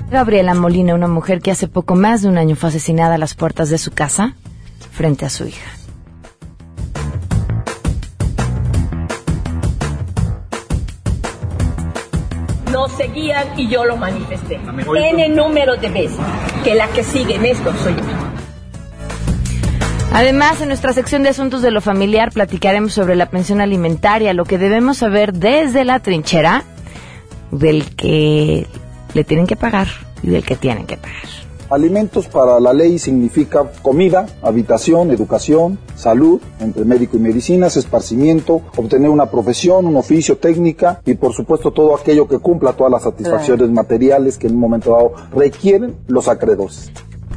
Gabriela Molina, una mujer que hace poco más de un año fue asesinada a las puertas de su casa frente a su hija. Nos seguían y yo lo manifesté. N número de veces que la que sigue en esto soy yo. Además, en nuestra sección de Asuntos de lo Familiar platicaremos sobre la pensión alimentaria, lo que debemos saber desde la trinchera del que le tienen que pagar y del que tienen que pagar. Alimentos para la ley significa comida, habitación, educación, salud, entre médico y medicinas, esparcimiento, obtener una profesión, un oficio, técnica y por supuesto todo aquello que cumpla todas las satisfacciones materiales que en un momento dado requieren los acreedores.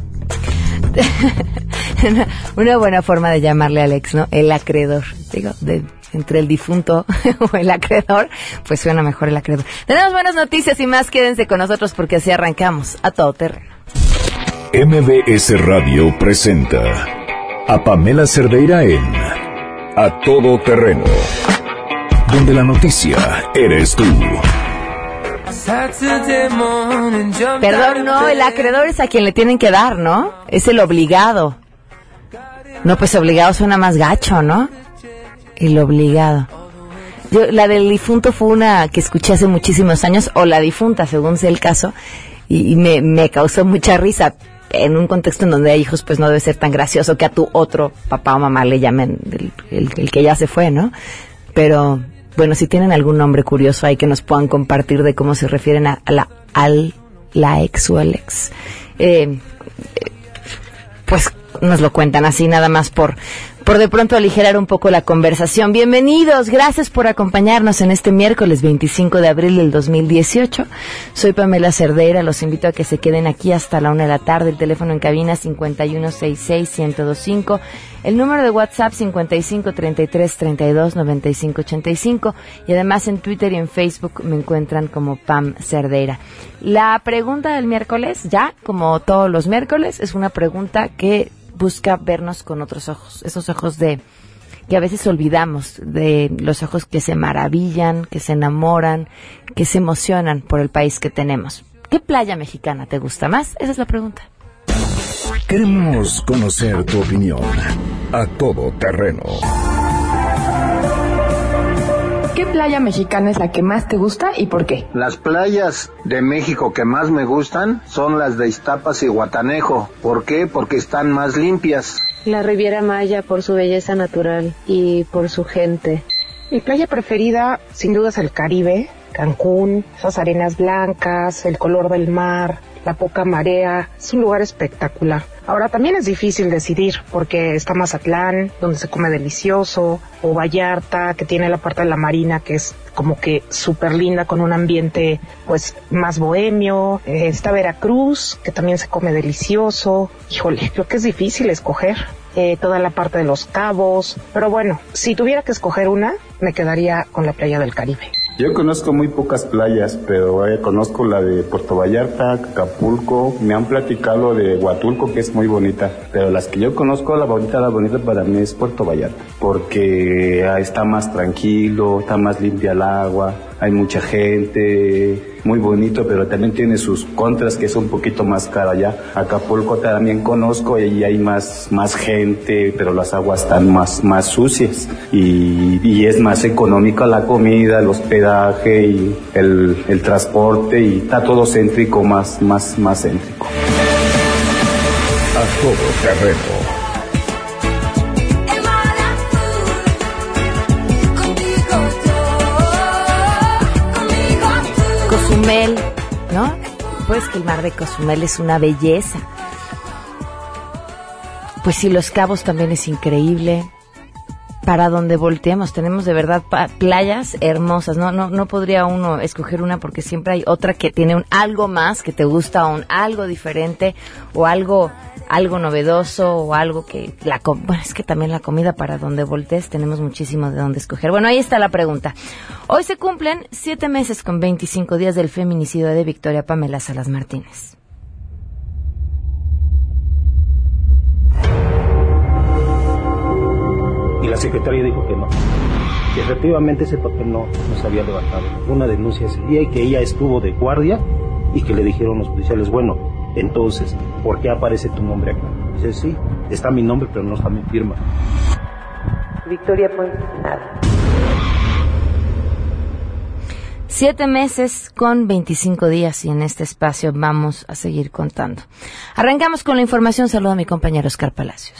Una buena forma de llamarle al ex, ¿no? El acreedor. Digo, entre el difunto o el acreedor, pues suena mejor el acreedor. Tenemos buenas noticias y más, quédense con nosotros porque así arrancamos a todo terreno. MBS Radio presenta a Pamela Cerdeira en A Todo Terreno, donde la noticia eres tú. Perdón, no, el acreedor es a quien le tienen que dar, ¿no? Es el obligado. No, pues obligado suena más gacho, ¿no? El obligado. La del difunto fue una que escuché hace muchísimos años, o la difunta, según sea el caso, y me causó mucha risa. En un contexto en donde hay hijos, pues no debe ser tan gracioso que a tu otro papá o mamá le llamen el que ya se fue, ¿no? Pero, bueno, si tienen algún nombre curioso ahí que nos puedan compartir de cómo se refieren a la ex o el ex, pues nos lo cuentan así nada más por de pronto aligerar un poco la conversación. Bienvenidos, gracias por acompañarnos en este miércoles 25 de abril del 2018. Soy Pamela Cerdeira, los invito a que se queden aquí hasta la 1 de la tarde. El teléfono en cabina 5166-1025, el número de WhatsApp 5533329585 y además en Twitter y en Facebook me encuentran como Pam Cerdeira. La pregunta del miércoles, ya como todos los miércoles, es una pregunta que busca vernos con otros ojos, esos ojos que a veces olvidamos, de los ojos que se maravillan, que se enamoran, que se emocionan por el país que tenemos. ¿Qué playa mexicana te gusta más? Esa es la pregunta. Queremos conocer tu opinión. A Todo Terreno. ¿Qué playa mexicana es la que más te gusta y por qué? Las playas de México que más me gustan son las de Iztapas y Guatanejo. ¿Por qué? Porque están más limpias. La Riviera Maya por su belleza natural y por su gente. Mi playa preferida sin duda es el Caribe, Cancún, esas arenas blancas, el color del mar, la poca marea, es un lugar espectacular. Ahora también es difícil decidir porque está Mazatlán, donde se come delicioso, o Vallarta, que tiene la parte de la marina que es como que súper linda con un ambiente pues más bohemio. Está Veracruz, que también se come delicioso. Híjole, creo que es difícil escoger. Toda la parte de Los Cabos, pero bueno, si tuviera que escoger una, me quedaría con la playa del Caribe. Yo conozco muy pocas playas, pero conozco la de Puerto Vallarta, Acapulco, me han platicado de Huatulco, que es muy bonita, pero las que yo conozco, la bonita para mí es Puerto Vallarta, porque está más tranquilo, está más limpia el agua, hay mucha gente, muy bonito, pero también tiene sus contras, que es un poquito más caro allá. Acapulco también conozco y hay más gente, pero las aguas están más sucias y es más económica la comida, el hospedaje y el transporte, y está todo céntrico, más céntrico. A Todo Terreno. Cozumel, ¿no? Pues que el mar de Cozumel es una belleza. Pues sí, Los Cabos también es increíble. Para donde volteemos, tenemos de verdad playas hermosas. No podría uno escoger una porque siempre hay otra que tiene algo más que te gusta, algo diferente o algo novedoso o algo que bueno, es que también la comida, para donde voltees tenemos muchísimo de dónde escoger. Bueno, ahí está la pregunta. Hoy se cumplen 7 meses con 25 días del feminicidio de Victoria Pamela Salas Martínez. Y la secretaria dijo que no, que efectivamente ese papel no se había levantado. Una denuncia ese día y que ella estuvo de guardia y que le dijeron los oficiales, bueno, entonces, ¿por qué aparece tu nombre acá? Dice, sí, está mi nombre, pero no está mi firma. Victoria Ponce, nada. 7 meses con 25 días y en este espacio vamos a seguir contando. Arrancamos con la información. Saludo a mi compañero Oscar Palacios.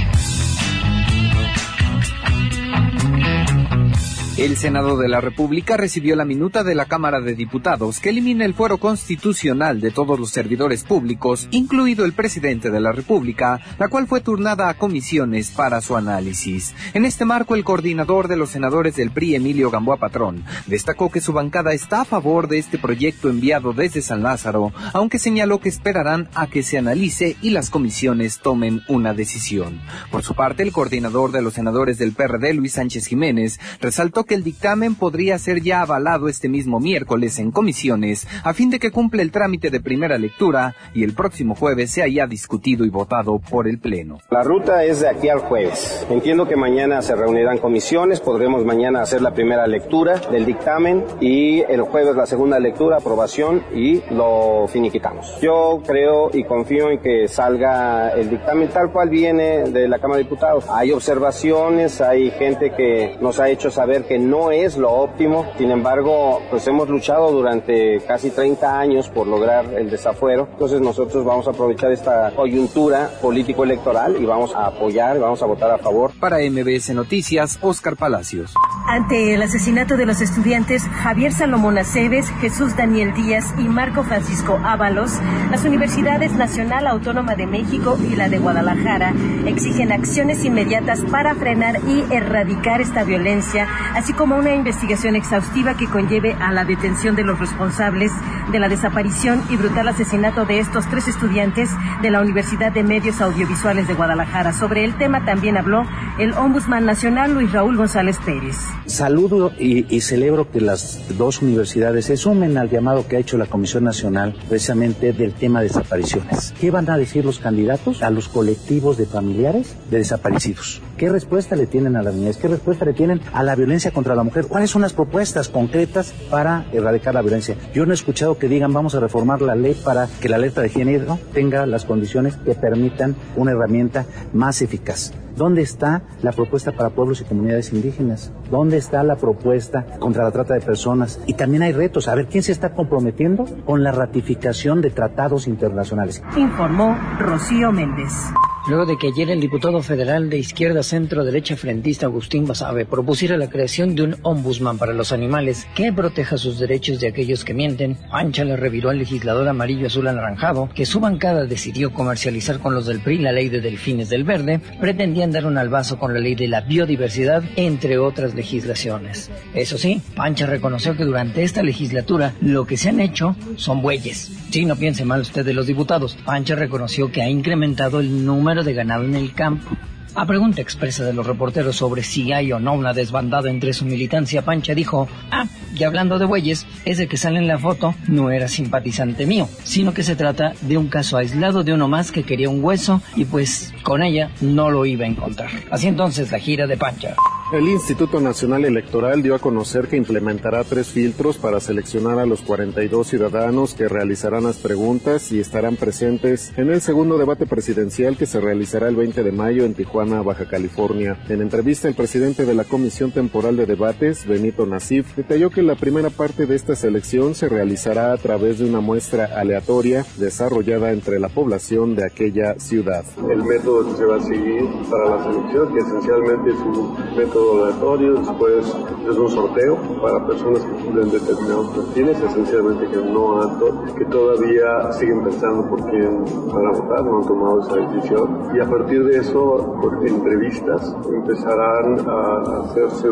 El Senado de la República recibió la minuta de la Cámara de Diputados que elimina el fuero constitucional de todos los servidores públicos, incluido el presidente de la República, la cual fue turnada a comisiones para su análisis. En este marco, el coordinador de los senadores del PRI, Emilio Gamboa Patrón, destacó que su bancada está a favor de este proyecto enviado desde San Lázaro, aunque señaló que esperarán a que se analice y las comisiones tomen una decisión. Por su parte, el coordinador de los senadores del PRD, Luis Sánchez Jiménez, resaltó que el dictamen podría ser ya avalado este mismo miércoles en comisiones, a fin de que cumpla el trámite de primera lectura y el próximo jueves sea ya discutido y votado por el Pleno. La ruta es de aquí al jueves. Entiendo que mañana se reunirán comisiones, podremos mañana hacer la primera lectura del dictamen y el jueves la segunda lectura, aprobación y lo finiquitamos. Yo creo y confío en que salga el dictamen tal cual viene de la Cámara de Diputados. Hay observaciones, hay gente que nos ha hecho saber que no es lo óptimo, sin embargo, pues hemos luchado durante casi 30 años por lograr el desafuero, entonces nosotros vamos a aprovechar esta coyuntura político-electoral y vamos a apoyar, vamos a votar a favor. Para MBS Noticias, Oscar Palacios. Ante el asesinato de los estudiantes Javier Salomón Aceves, Jesús Daniel Díaz y Marco Francisco Ábalos, las Universidades Nacional Autónoma de México y la de Guadalajara exigen acciones inmediatas para frenar y erradicar esta violencia, así como una investigación exhaustiva que conlleve a la detención de los responsables de la desaparición y brutal asesinato de estos 3 estudiantes de la Universidad de Medios Audiovisuales de Guadalajara. Sobre el tema también habló el Ombudsman Nacional, Luis Raúl González Pérez. Saludo y celebro que las 2 universidades se sumen al llamado que ha hecho la Comisión Nacional precisamente del tema de desapariciones. ¿Qué van a decir los candidatos a los colectivos de familiares de desaparecidos? ¿Qué respuesta le tienen a la niñez? ¿Qué respuesta le tienen a la violencia contra la mujer? ¿Cuáles son las propuestas concretas para erradicar la violencia? Yo no he escuchado que digan vamos a reformar la ley para que la alerta de género tenga las condiciones que permitan una herramienta más eficaz. ¿Dónde está la propuesta para pueblos y comunidades indígenas? ¿Dónde está la propuesta contra la trata de personas? Y también hay retos. A ver, ¿quién se está comprometiendo con la ratificación de tratados internacionales? Informó Rocío Méndez. Luego de que ayer el diputado federal de izquierda centro-derecha frentista Agustín Basabe propusiera la creación de un ombudsman para los animales que proteja sus derechos de aquellos que mienten, Pancha le reviró al legislador amarillo azul anaranjado que su bancada decidió comercializar con los del PRI la ley de delfines del verde, pretendían dar un albazo con la ley de la biodiversidad, entre otras legislaciones. Eso sí, Pancha reconoció que durante esta legislatura lo que se han hecho son bueyes. Sí, no piense mal usted de los diputados. Pancha reconoció que ha incrementado el número de ganado en el campo. A pregunta expresa de los reporteros sobre si hay o no una desbandada entre su militancia, Pancha dijo, y hablando de bueyes, ese que sale en la foto no era simpatizante mío, sino que se trata de un caso aislado de uno más que quería un hueso y pues con ella no lo iba a encontrar. Así entonces la gira de Pancha. El Instituto Nacional Electoral dio a conocer que implementará 3 filtros para seleccionar a los 42 ciudadanos que realizarán las preguntas y estarán presentes en el segundo debate presidencial que se realizará el 20 de mayo en Tijuana, Baja California. En entrevista, el presidente de la Comisión Temporal de Debates, Benito Nasif, detalló que la primera parte de esta selección se realizará a través de una muestra aleatoria desarrollada entre la población de aquella ciudad. El método que se va a seguir para la selección, que esencialmente es un método aleatorio, después es un sorteo para personas que cumplen determinados perfiles, esencialmente que no alto, que todavía siguen pensando por quién van a votar, no han tomado esa decisión, y a partir de eso, por entrevistas, empezarán a hacerse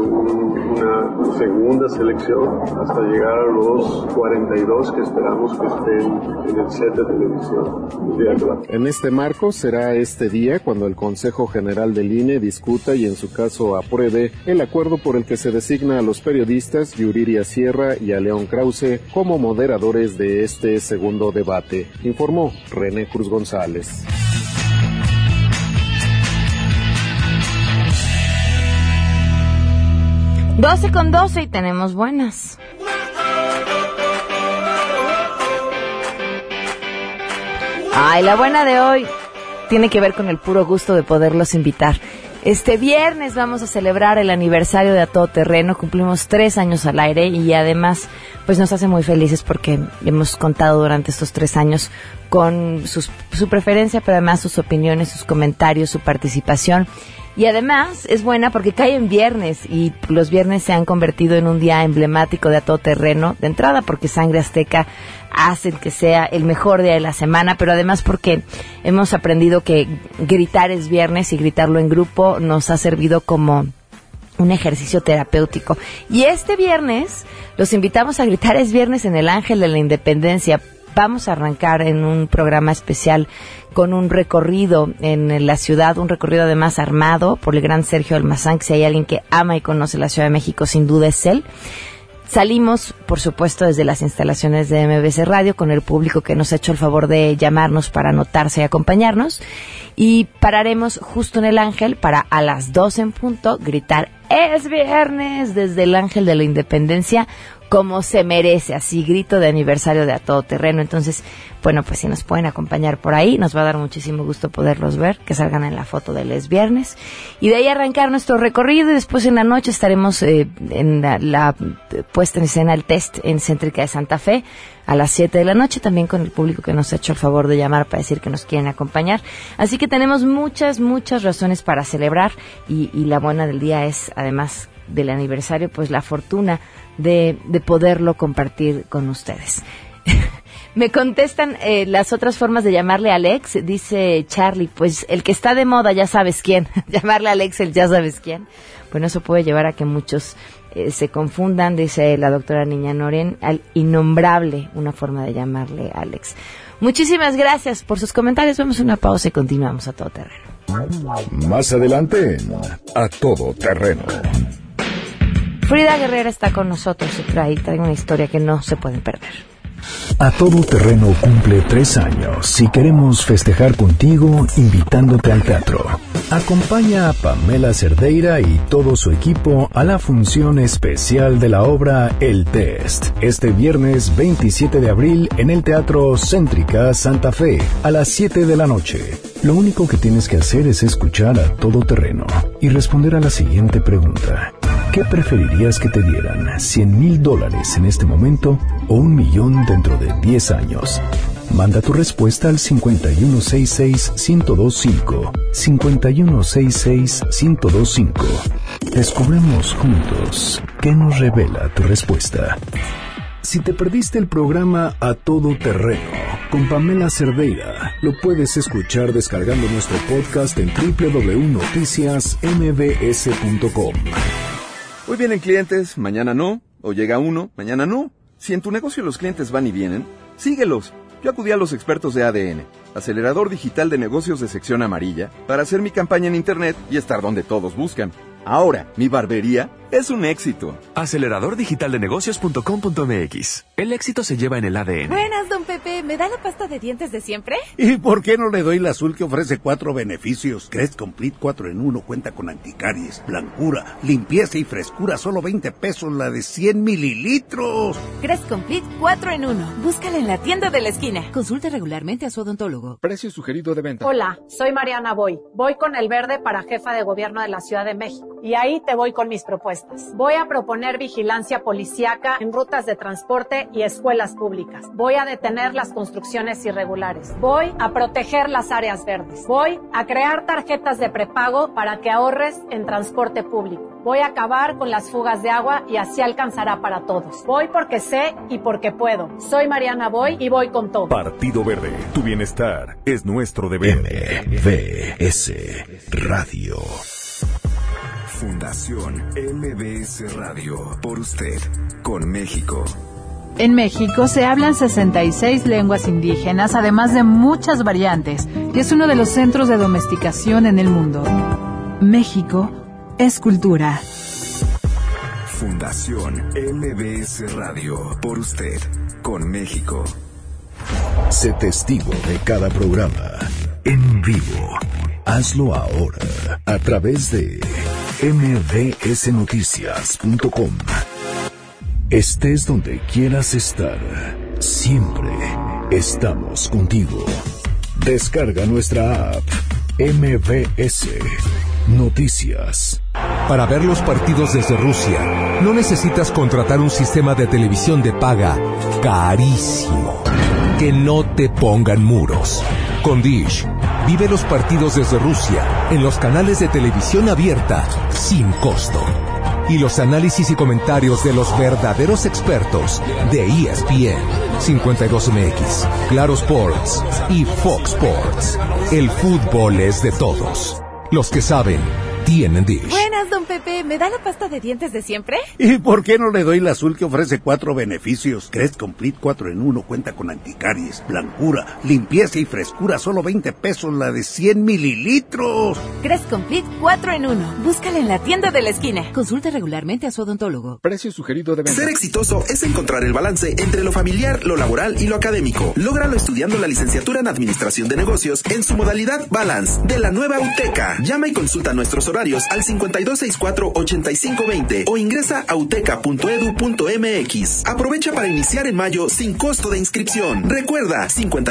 una segunda selección hasta llegar a los 42 que esperamos que estén en el set de televisión. En este marco será este día cuando el Consejo General del INE discuta y en su caso apruebe el acuerdo por el que se designa a los periodistas Yuriria Sierra y a León Krause como moderadores de este segundo debate, informó René Cruz González. Doce con 12 y tenemos buenas. Ay, la buena de hoy tiene que ver con el puro gusto de poderlos invitar. Este viernes vamos a celebrar el aniversario de A Todo Terreno. Cumplimos 3 años al aire y además pues nos hace muy felices porque hemos contado durante estos 3 años con su preferencia, pero además sus opiniones, sus comentarios, su participación. Y además es buena porque cae en viernes y los viernes se han convertido en un día emblemático de A Todo Terreno, de entrada porque Sangre Azteca hacen que sea el mejor día de la semana, pero además porque hemos aprendido que gritar es viernes y gritarlo en grupo nos ha servido como un ejercicio terapéutico. Y este viernes los invitamos a gritar es viernes en el Ángel de la Independencia. Vamos a arrancar en un programa especial con un recorrido en la ciudad, un recorrido además armado por el gran Sergio Almazán, que si hay alguien que ama y conoce la Ciudad de México, sin duda es él. Salimos, por supuesto, desde las instalaciones de MBC Radio con el público que nos ha hecho el favor de llamarnos para anotarse y acompañarnos. Y pararemos justo en el Ángel para a las 12 en punto gritar ¡Es viernes! Desde el Ángel de la Independencia, como se merece, así grito de aniversario de A Todo Terreno. Entonces, bueno, pues si nos pueden acompañar por ahí, nos va a dar muchísimo gusto poderlos ver, que salgan en la foto del Es Viernes. Y de ahí arrancar nuestro recorrido y después en la noche estaremos en la puesta en escena, el test en Céntrica de Santa Fe, a las 7 de la noche, también con el público que nos ha hecho el favor de llamar para decir que nos quieren acompañar. Así que tenemos muchas razones para celebrar y la buena del día es, además del aniversario, pues la fortuna de poderlo compartir con ustedes. Me contestan las otras formas de llamarle a Alex, dice Charlie, pues el que está de moda ya sabes quién, llamarle a Alex el ya sabes quién. Bueno, eso puede llevar a que muchos se confundan, dice la doctora Niña Noren, al innombrable, una forma de llamarle a Alex. Muchísimas gracias por sus comentarios, vamos a una pausa y continuamos A Todo Terreno. Más adelante, A Todo Terreno. Frida Guerrera está con nosotros y trae una historia que no se pueden perder. A Todo Terreno cumple 3 años y queremos festejar contigo invitándote al teatro. Acompaña a Pamela Cerdeira y todo su equipo a la función especial de la obra El Test, este viernes 27 de abril en el Teatro Céntrica Santa Fe, a las 7 de la noche. Lo único que tienes que hacer es escuchar A Todo Terreno y responder a la siguiente pregunta. ¿Qué preferirías que te dieran? $100,000 en este momento o $1 millón dentro de 10 años. Manda tu respuesta al 5166-1025. 5166-1025. Descubremos juntos qué nos revela tu respuesta. Si te perdiste el programa A Todo Terreno con Pamela Cerdeira, lo puedes escuchar descargando nuestro podcast en www.noticiasmbs.com. Hoy vienen clientes, mañana no, o llega uno, mañana no. Si en tu negocio los clientes van y vienen, síguelos. Yo acudí a los expertos de ADN, acelerador digital de negocios de sección amarilla, para hacer mi campaña en internet y estar donde todos buscan. Ahora, mi barbería es un éxito. Aceleradordigitaldενegocios.com.mx. El éxito se lleva en el ADN. Buenas, don Pepe. ¿Me da la pasta de dientes de siempre? ¿Y por qué no le doy la azul que ofrece 4 beneficios? Crest Complete 4 en 1 cuenta con anticaries, blancura, limpieza y frescura. Solo 20 pesos la de 100 mililitros. Crest Complete 4 en 1. Búscala en la tienda de la esquina. Consulte regularmente a su odontólogo. Precio sugerido de venta. Hola, soy Mariana Boy. Voy con el verde para jefa de gobierno de la Ciudad de México. Y ahí te voy con mis propuestas. Voy a proponer vigilancia policíaca en rutas de transporte y escuelas públicas. Voy a detener las construcciones irregulares. Voy a proteger las áreas verdes. Voy a crear tarjetas de prepago para que ahorres en transporte público. Voy a acabar con las fugas de agua y así alcanzará para todos. Voy porque sé y porque puedo. Soy Mariana Boy y voy con todo. Partido Verde, tu bienestar es nuestro deber. MBS Radio. Fundación MBS Radio. Por usted, con México. En México se hablan 66 lenguas indígenas, además de muchas variantes, y es uno de los centros de domesticación en el mundo. México es cultura. Fundación MBS Radio. Por usted, con México. Sé testigo de cada programa. En vivo. Hazlo ahora. A través de mbsnoticias.com. Estés donde quieras estar. Siempre estamos contigo. Descarga nuestra app. MBS Noticias. Para ver los partidos desde Rusia, no necesitas contratar un sistema de televisión de paga carísimo. Que no te pongan muros. Con Dish, vive los partidos desde Rusia en los canales de televisión abierta sin costo. Y los análisis y comentarios de los verdaderos expertos de ESPN, 52MX, Claro Sports y Fox Sports. El fútbol es de todos. Los que saben, tienen Dish. Buenas, don Pepe. ¿Me da la pasta de dientes de siempre? ¿Y por qué no le doy la azul que ofrece 4 beneficios? Crest Complete 4 en 1 cuenta con anticaries, blancura, limpieza y frescura, solo 20 pesos la de 100 mililitros. Crest Complete 4 en 1. Búscala en la tienda de la esquina. Consulte regularmente a su odontólogo. Precio sugerido de venta. Ser exitoso es encontrar el balance entre lo familiar, lo laboral y lo académico. Lógralo estudiando la licenciatura en Administración de Negocios en su modalidad Balance de la nueva UTECA. Llama y consulta nuestros horarios al 5264-8520 o ingresa a uteca.edu.mx. Aprovecha para iniciar en mayo sin costo de inscripción. Recuerda,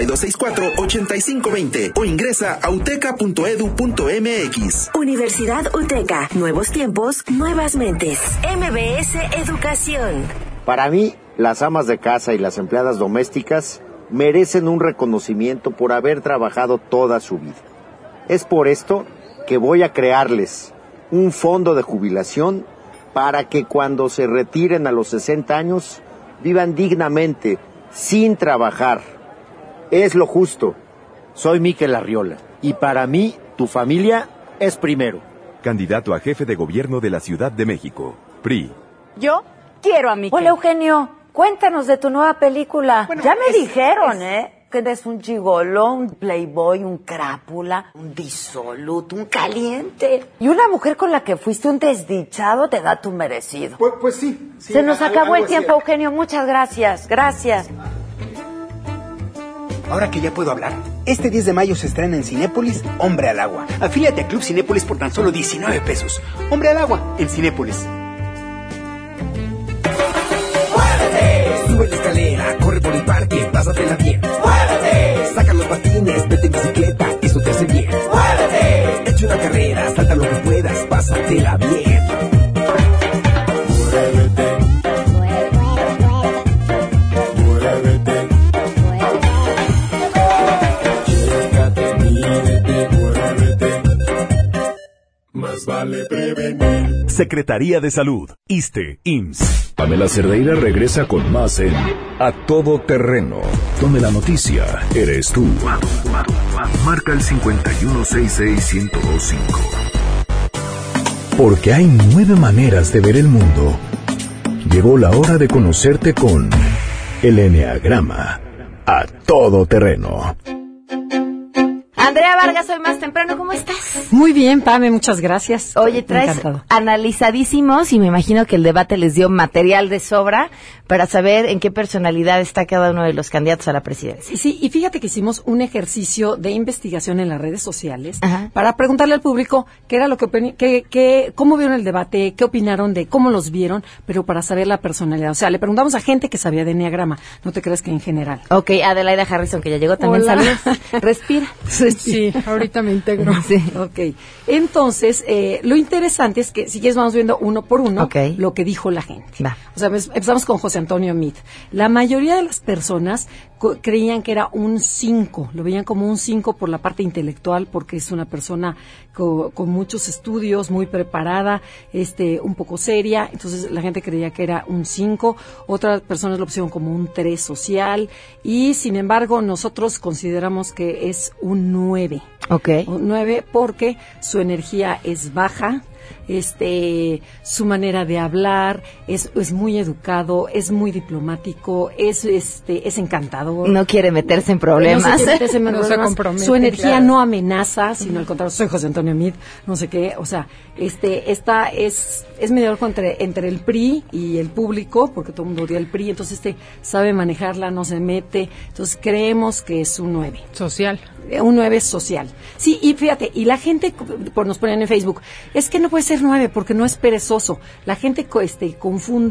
5264-8520 o ingresa a uteca.edu.mx. Universidad UTECA. Nuevos tiempos, nuevas mentes. MBS Educación. Para mí, las amas de casa y las empleadas domésticas merecen un reconocimiento por haber trabajado toda su vida. Es por esto que voy a crearles un fondo de jubilación para que cuando se retiren a los 60 años vivan dignamente, sin trabajar. Es lo justo. Soy Miquel Arriola y para mí, tu familia es primero. Candidato a jefe de gobierno de la Ciudad de México, PRI. Yo quiero a Miquel. Hola, Eugenio. Cuéntanos de tu nueva película. Bueno, ya me dijeron, que eres un gigoló, un playboy, un crápula, un disoluto, un caliente. Y una mujer con la que fuiste un desdichado te da tu merecido. Pues sí. Se nos acabó el tiempo, Eugenio. Muchas gracias. Gracias. Ahora que ya puedo hablar, este 10 de mayo se estrena en Cinépolis Hombre al Agua. Afíliate a Club Cinépolis por tan solo 19 pesos. Hombre al Agua en Cinépolis. Sube la escalera, corre por el parque, pásatela bien. ¡Muévete! Saca los patines, vete en bicicleta, eso te hace bien. ¡Muévete! Echa una carrera, salta lo que puedas, pásatela bien. Muévete. Muévete. Chécate, mídete, muévete. Más vale prevenir. Secretaría de Salud, ISSSTE, IMSS. Pamela Cerdeira regresa con más en A Todo Terreno, donde la noticia eres tú. Marca el 5166125. Porque hay 9 maneras de ver el mundo. Llegó la hora de conocerte con el Enneagrama. A Todo Terreno. Andrea Vargas, hoy más temprano, ¿cómo estás? Muy bien, Pame, muchas gracias. Oye, traes analizadísimos y me imagino que el debate les dio material de sobra para saber en qué personalidad está cada uno de los candidatos a la presidencia. Sí, y fíjate que hicimos un ejercicio de investigación en las redes sociales para preguntarle al público qué era lo que cómo vieron el debate, qué opinaron de cómo los vieron, pero para saber la personalidad. O sea, le preguntamos a gente que sabía de enneagrama, no te creas que en general. Ok, Adelaida Harrison, que ya llegó también. Saludos. Respira. Sí, ahorita me integro. Sí. Ok. Entonces, lo interesante es que si quieres vamos viendo uno por uno lo que dijo la gente. Va. O sea, empezamos con José Antonio Meade. La mayoría de las personas creían que era un 5, lo veían como un 5 por la parte intelectual, porque es una persona con muchos estudios, muy preparada, un poco seria, entonces la gente creía que era un 5, otras personas lo pusieron como un 3 social, y sin embargo nosotros consideramos que es un 9. Okay. Un 9 porque su energía es baja, su manera de hablar es muy educado, es muy diplomático, es encantador. No quiere meterse en problemas. No se compromete. Su energía no amenaza, sino al contrario, soy José Antonio Meade, no sé qué, o sea, esta es mediador entre el PRI y el público, porque todo el mundo odia el PRI, entonces sabe manejarla, no se mete, entonces creemos que es un 9. Social. Un 9 social. Sí, y fíjate, y la gente nos ponían en Facebook, es que no puede ser 9 porque no es perezoso. La gente confunde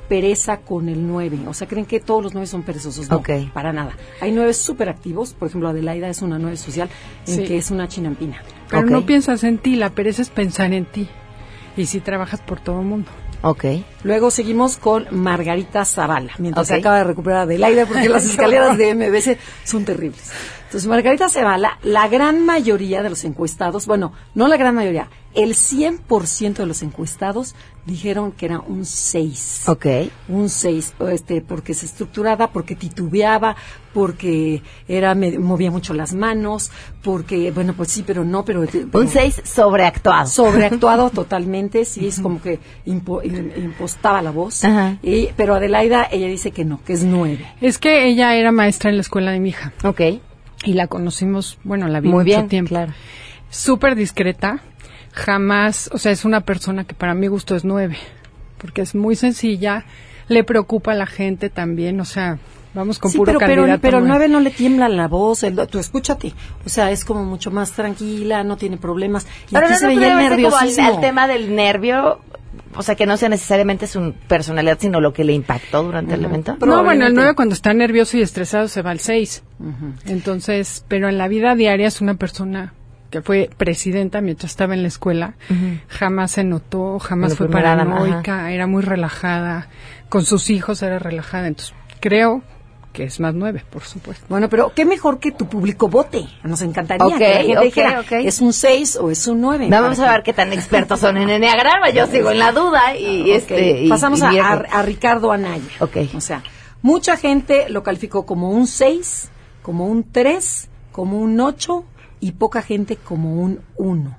pereza con el 9. O sea, creen que todos los 9 son perezosos. No, para nada. Hay 9 súper activos. Por ejemplo, Adelaida es una 9 social en que es una chinampina. Pero no piensas en ti, la pereza es pensar en ti. Y si trabajas por todo el mundo. Luego seguimos con Margarita Zavala, mientras se acaba de recuperar Adelaida, porque las escaleras de MBC son terribles. Entonces, Margarita Zavala, la gran mayoría de los encuestados, bueno, no la gran mayoría, el 100% de los encuestados dijeron que era un 6. Un 6, porque se estructuraba, porque titubeaba, porque movía mucho las manos, porque, bueno, pues sí, pero no, pero un 6 sobreactuado. Sobreactuado totalmente, sí, es como que impostaba la voz. Pero Adelaida, ella dice que no, que es 9. Es que ella era maestra en la escuela de mi hija. Y la conocimos, bueno, la vi mucho tiempo. Claro. Súper discreta, jamás, o sea, es una persona que para mi gusto es 9, porque es muy sencilla, le preocupa a la gente también, o sea, vamos con puro candidato. Pero 9 no le tiembla la voz, tú escúchate, o sea, es como mucho más tranquila, no tiene problemas. Y pero aquí no se veía el nerviosismo. Al tema del nervio, o sea, que no sea necesariamente su personalidad, sino lo que le impactó durante el evento. No, bueno, el 9 cuando está nervioso y estresado se va al 6. Entonces, pero en la vida diaria es una persona que fue presidenta mientras estaba en la escuela, jamás se notó, jamás fue paranoica, era muy relajada, con sus hijos era relajada, entonces creo que es más 9, por supuesto. Bueno, pero qué mejor que tu público vote. Nos encantaría que la gente dijera, ¿es un 6 o es un 9? Vamos a ver qué tan expertos son en Enneagrama. Yo sigo en la duda. Pasamos a Ricardo Anaya. O sea, mucha gente lo calificó como un 6, como un 3, como un 8 y poca gente como un 1.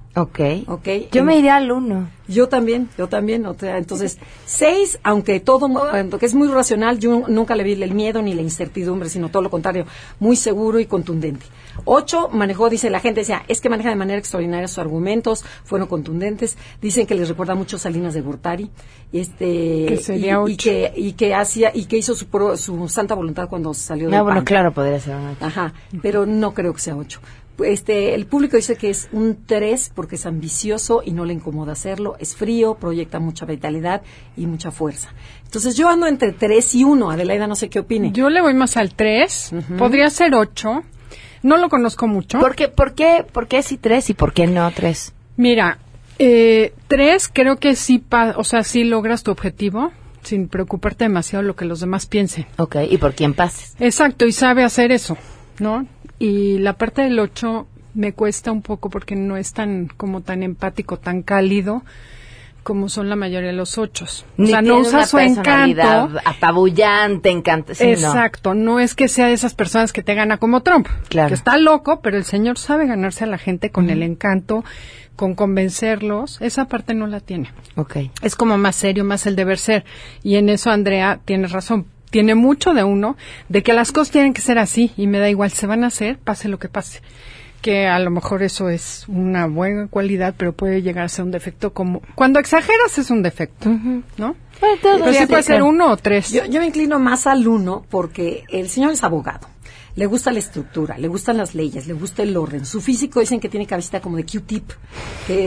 Yo me iría al 1. Yo también. O sea, entonces, 6, aunque que es muy racional, yo nunca le vi el miedo ni la incertidumbre, sino todo lo contrario, muy seguro y contundente. 8 manejó, dice la gente, decía, es que maneja de manera extraordinaria sus argumentos, fueron contundentes, dicen que les recuerda mucho Salinas de Gortari, que sería 8. y que hizo su santa voluntad cuando salió del PAN. Bueno, claro, podría ser un 8. Pero no creo que sea 8. El público dice que es un 3 porque es ambicioso y no le incomoda hacerlo, es frío, proyecta mucha vitalidad y mucha fuerza. Entonces yo ando entre 3 y 1, Adelaida, no sé qué opine. Yo le voy más al 3, podría ser 8, no lo conozco mucho. ¿Por qué sí 3 y por qué no 3? Mira, 3 creo que sí, sí logras tu objetivo sin preocuparte demasiado lo que los demás piensen. Y por quién pases. Exacto, y sabe hacer eso, ¿no? Y la parte del 8 me cuesta un poco porque no es tan empático, tan cálido como son la mayoría de los 8. O sea, no usa su encanto. Apabullante, encanto. Sí, exacto, no es que sea de esas personas que te gana como Trump. Claro. Que está loco, pero el señor sabe ganarse a la gente con el encanto, con convencerlos. Esa parte no la tiene. Es como más serio, más el deber ser. Y en eso, Andrea, tienes razón. Tiene mucho de uno, de que las cosas tienen que ser así, y me da igual, se van a hacer, pase lo que pase. Que a lo mejor eso es una buena cualidad, pero puede llegar a ser un defecto, como cuando exageras es un defecto, ¿no? Pero sí puede ser 1 o 3. Yo me inclino más al 1 porque el señor es abogado. Le gusta la estructura, le gustan las leyes, le gusta el orden. Su físico dicen que tiene cabecita como de Q-tip, que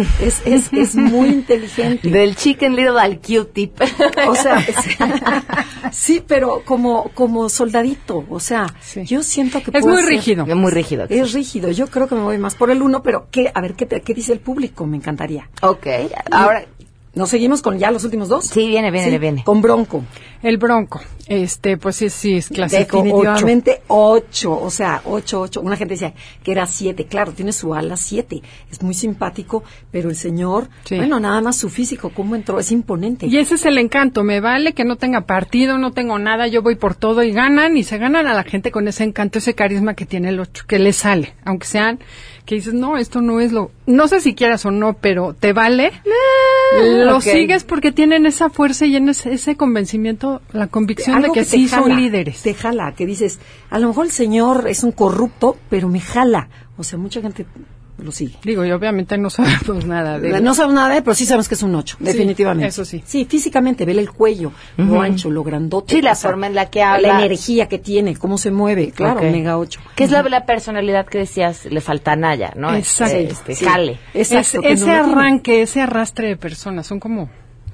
es muy inteligente. Del Chicken Little al Q-tip. O sea, sí, pero como soldadito, o sea, yo siento que es muy rígido. Es muy rígido. Es rígido. Yo creo que me voy más por el 1, pero a ver qué dice el público, me encantaría. Ahora ¿nos seguimos con ya los últimos 2? Sí, viene. Con Bronco. El Bronco, pues sí, es clásico. Definitivamente 8, o sea, 8. Una gente decía que era 7, claro, tiene su ala 7, es muy simpático, pero el señor, bueno, nada más su físico, cómo entró, es imponente. Y ese es el encanto, me vale que no tenga partido, no tengo nada, yo voy por todo y se ganan a la gente con ese encanto, ese carisma que tiene el 8, que le sale, aunque sean, que dices, no, esto no es no sé si quieras o no, pero te vale, lo sigues porque tienen esa fuerza y ese convencimiento, la convicción de que sí son líderes. Te jala, que dices, a lo mejor el señor es un corrupto, pero me jala. O sea, mucha gente lo sigue. Digo, y obviamente no sabemos nada de él. No sabemos nada de él, pero sí sabemos que es un 8, definitivamente. Eso sí. Sí, físicamente, vele el cuello, lo ancho, lo grandote. Sí, la forma en la que habla. La energía que tiene, cómo se mueve, claro, mega 8. ¿Qué es la personalidad que decías? Le falta a Naya, ¿no? Exacto. Jale. Exacto. Ese arranque, ese arrastre de personas, son como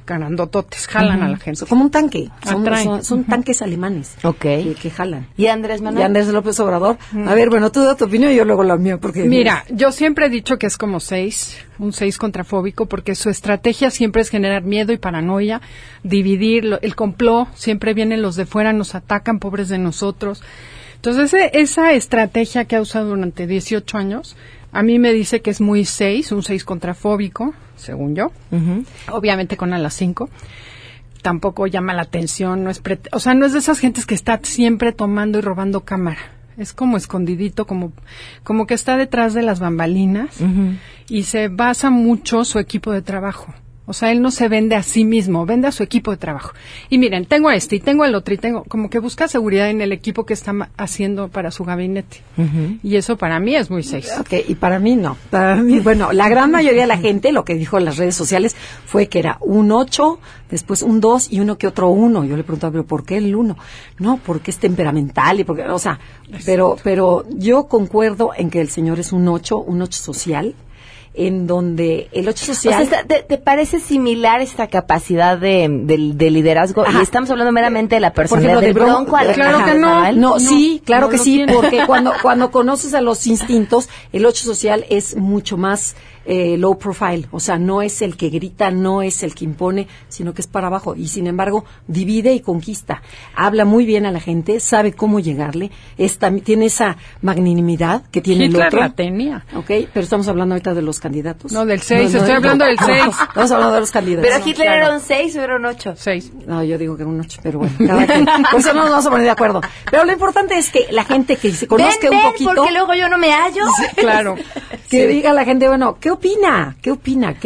grandototes, jalan a la gente. Como un tanque, son tanques alemanes que jalan. ¿Y Andrés Manuel? Y Andrés López Obrador. A ver, bueno, tú da tu opinión y yo luego la mía. Porque mira, yo siempre he dicho que es como un 6 contrafóbico, porque su estrategia siempre es generar miedo y paranoia, dividir, el complot, siempre vienen los de fuera, nos atacan, pobres de nosotros. Entonces, esa estrategia que ha usado durante 18 años, a mí me dice que es muy un 6 contrafóbico, según yo. Obviamente con a las 5. Tampoco llama la atención, no es de esas gentes que está siempre tomando y robando cámara. Es como escondidito, como que está detrás de las bambalinas y se basa mucho su equipo de trabajo. O sea, él no se vende a sí mismo, vende a su equipo de trabajo. Y miren, tengo y tengo el otro, y como que busca seguridad en el equipo que está haciendo para su gabinete. Y eso para mí es muy 6. Ok, y para mí no. Para mí, bueno, la gran mayoría de la gente, lo que dijo en las redes sociales, fue que era un 8, después un 2 y uno que otro 1. Yo le preguntaba, ¿pero por qué el 1? No, porque es temperamental y porque, o sea, pero yo concuerdo en que el señor es un 8 social, en donde el 8 social... O sea, ¿te parece similar esta capacidad de liderazgo? Y estamos hablando meramente de la personalidad del Bronco. Claro que no. No, sí, claro que sí, porque cuando conoces a los instintos, el 8 social es mucho más low profile, o sea, no es el que grita, no es el que impone, sino que es para abajo, y sin embargo divide y conquista, habla muy bien a la gente, sabe cómo llegarle, tiene esa magnanimidad que tiene Hitler el otro. La tenía. Okay, pero estamos hablando ahorita de los candidatos. No, del 6, estoy hablando del 6. Estamos hablando de los candidatos. ¿Pero Hitler era un 6 o era un 8? 6. No, yo digo que era un 8, pero bueno, cada quien. Por eso no nos vamos a poner de acuerdo. Pero lo importante es que la gente que se conozca un poquito... porque luego yo no me hallo. Claro. Que diga a la gente, bueno, ¿qué opina? Que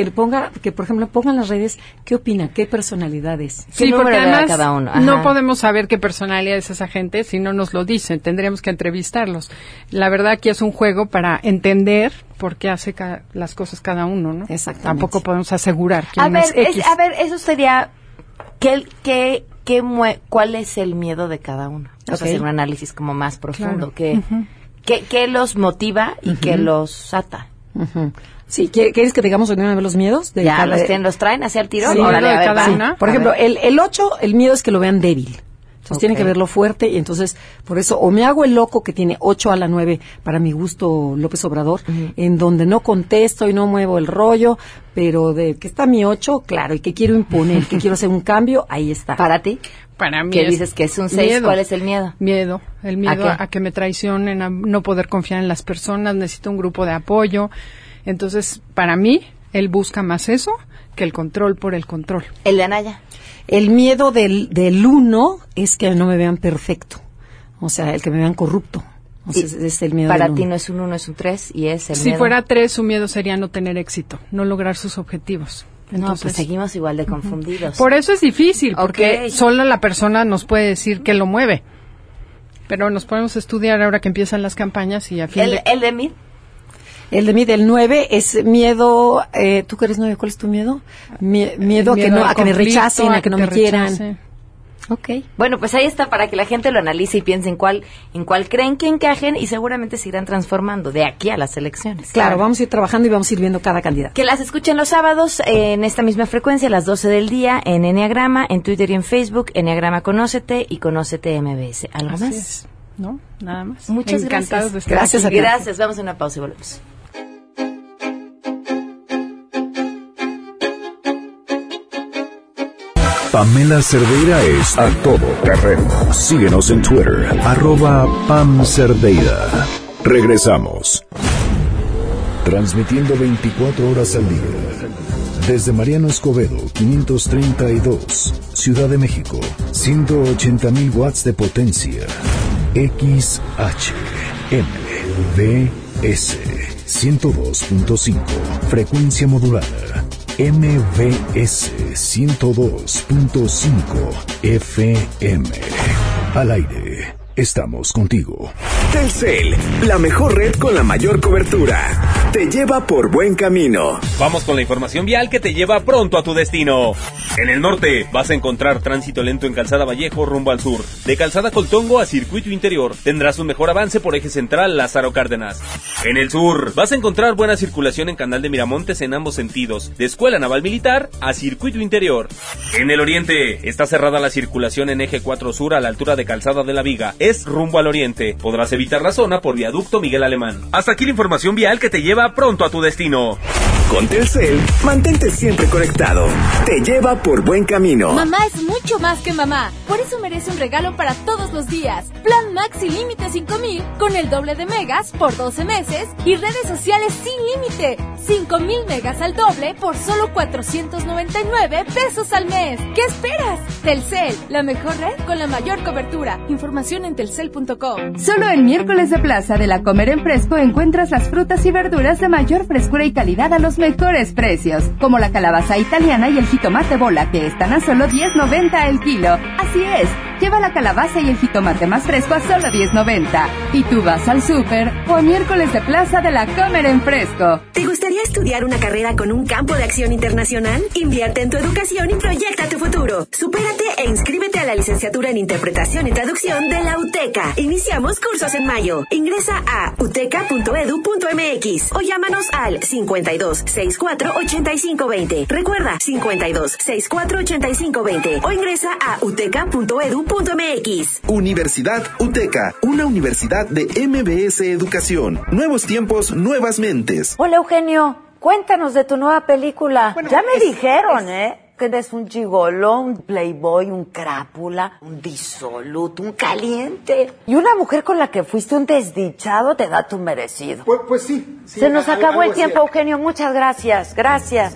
por ejemplo pongan en las redes, ¿qué opina? ¿Qué personalidades? Sí, porque además cada uno. No podemos saber qué personalidad es esa gente si no nos lo dicen, tendríamos que entrevistarlos. La verdad aquí es un juego para entender por qué hace las cosas cada uno, ¿no? Exactamente. Tampoco podemos asegurar quién es X. A ver, eso sería, ¿cuál es el miedo de cada uno? O sea, hacer un análisis como más profundo, claro. ¿Qué los motiva y qué los ata? Sí, ¿quieres que digamos una vez los miedos? Los traen hacia el tirón. Sí, por ejemplo, el 8, el miedo es que lo vean débil. Entonces tienen que verlo fuerte y entonces, por eso, o me hago el loco que tiene 8 a la 9, para mi gusto, López Obrador, en donde no contesto y no muevo el rollo, pero de que está mi 8, claro, y que quiero imponer, que quiero hacer un cambio, ahí está. ¿Para ti? Para mí ¿Qué dices que es un 6? ¿Cuál es el miedo? El miedo a que me traicionen, a no poder confiar en las personas, necesito un grupo de apoyo. Entonces, para mí, él busca más eso que el control por el control. ¿El de Anaya? El miedo del 1 es que no me vean perfecto, o sea, el que me vean corrupto. O sea, es el miedo. Para ti no es un 1, es un 3 y es el miedo. Si fuera 3, su miedo sería no tener éxito, no lograr sus objetivos. Entonces, pues seguimos igual de confundidos. Por eso es difícil, porque solo la persona nos puede decir qué lo mueve. Pero nos podemos estudiar ahora que empiezan las campañas y a fin ¿El de Mid? El de Mid, el 9, es miedo... ¿Tú que eres 9? ¿Cuál es tu miedo? Miedo a que me rechacen, a que no me quieran. Okay. Bueno, pues ahí está para que la gente lo analice y piense en cuál creen que encajen y seguramente se irán transformando de aquí a las elecciones. Claro, vamos a ir trabajando y vamos a ir viendo cada candidato. Que las escuchen los sábados en esta misma frecuencia a las 12 del día en Enneagrama, en Twitter y en Facebook, Enneagrama Conócete y Conócete MBS. ¿Algo más? Es. No, nada más. Muchas gracias. Gracias a ti. Gracias. Vamos a una pausa y volvemos. Pamela Cerdeira es a todo terreno. Síguenos en Twitter, @PamCerdeira. Regresamos. Transmitiendo 24 horas al día. Desde Mariano Escobedo, 532, Ciudad de México, 180,000 watts de potencia. XHMVS 102.5, frecuencia modulada. MVS 102.5 FM. Al aire, estamos contigo. Telcel, la mejor red con la mayor cobertura. Te lleva por buen camino. Vamos con la información vial que te lleva pronto a tu destino. En el norte vas a encontrar tránsito lento en Calzada Vallejo rumbo al sur. De Calzada Coltongo a Circuito Interior tendrás un mejor avance por Eje Central Lázaro Cárdenas. En el sur vas a encontrar buena circulación en Canal de Miramontes en ambos sentidos. De Escuela Naval Militar a Circuito Interior. En el oriente está cerrada la circulación en Eje 4 Sur a la altura de Calzada de la Viga. Es rumbo al oriente. Podrás evitar la zona por Viaducto Miguel Alemán. Hasta aquí la información vial que te lleva pronto a tu destino. Con Telcel, mantente siempre conectado. Te lleva por buen camino. Mamá es mucho más que mamá. Por eso merece un regalo para todos los días. Plan Maxi Límite 5000 con el doble de megas por 12 meses y redes sociales sin límite. 5000 megas al doble por solo 499 pesos al mes. ¿Qué esperas? Telcel, la mejor red con la mayor cobertura. Información en telcel.com. Solo el miércoles de Plaza de la Comer en Fresco encuentras las frutas y verduras de mayor frescura y calidad a los mejores precios, como la calabaza italiana y el jitomate bola, que están a solo $10.90 el kilo. Así es, lleva la calabaza y el jitomate más fresco a solo $10.90. Y tú vas al súper o a miércoles de Plaza de la Comer en Fresco. ¿Te gustaría estudiar una carrera con un campo de acción internacional? Invierte en tu educación y proyecta tu futuro. Supérate e inscríbete a la licenciatura en Interpretación y Traducción de la UTECA. Iniciamos cursos en mayo. Ingresa a uteca.edu.mx o llámanos al 5264-8520. Recuerda, 5264-8520 o ingresa a uteca.edu.mx. Universidad UTECA, una universidad de MBS Educación. Nuevos tiempos, nuevas mentes. Hola, Eugenio, cuéntanos de tu nueva película. Bueno, ya me dijeron, que eres un gigoló, un playboy, un crápula, un disoluto, un caliente. Y una mujer con la que fuiste un desdichado te da tu merecido. Pues sí. Se nos acabó el tiempo, Eugenio. Muchas gracias. Gracias.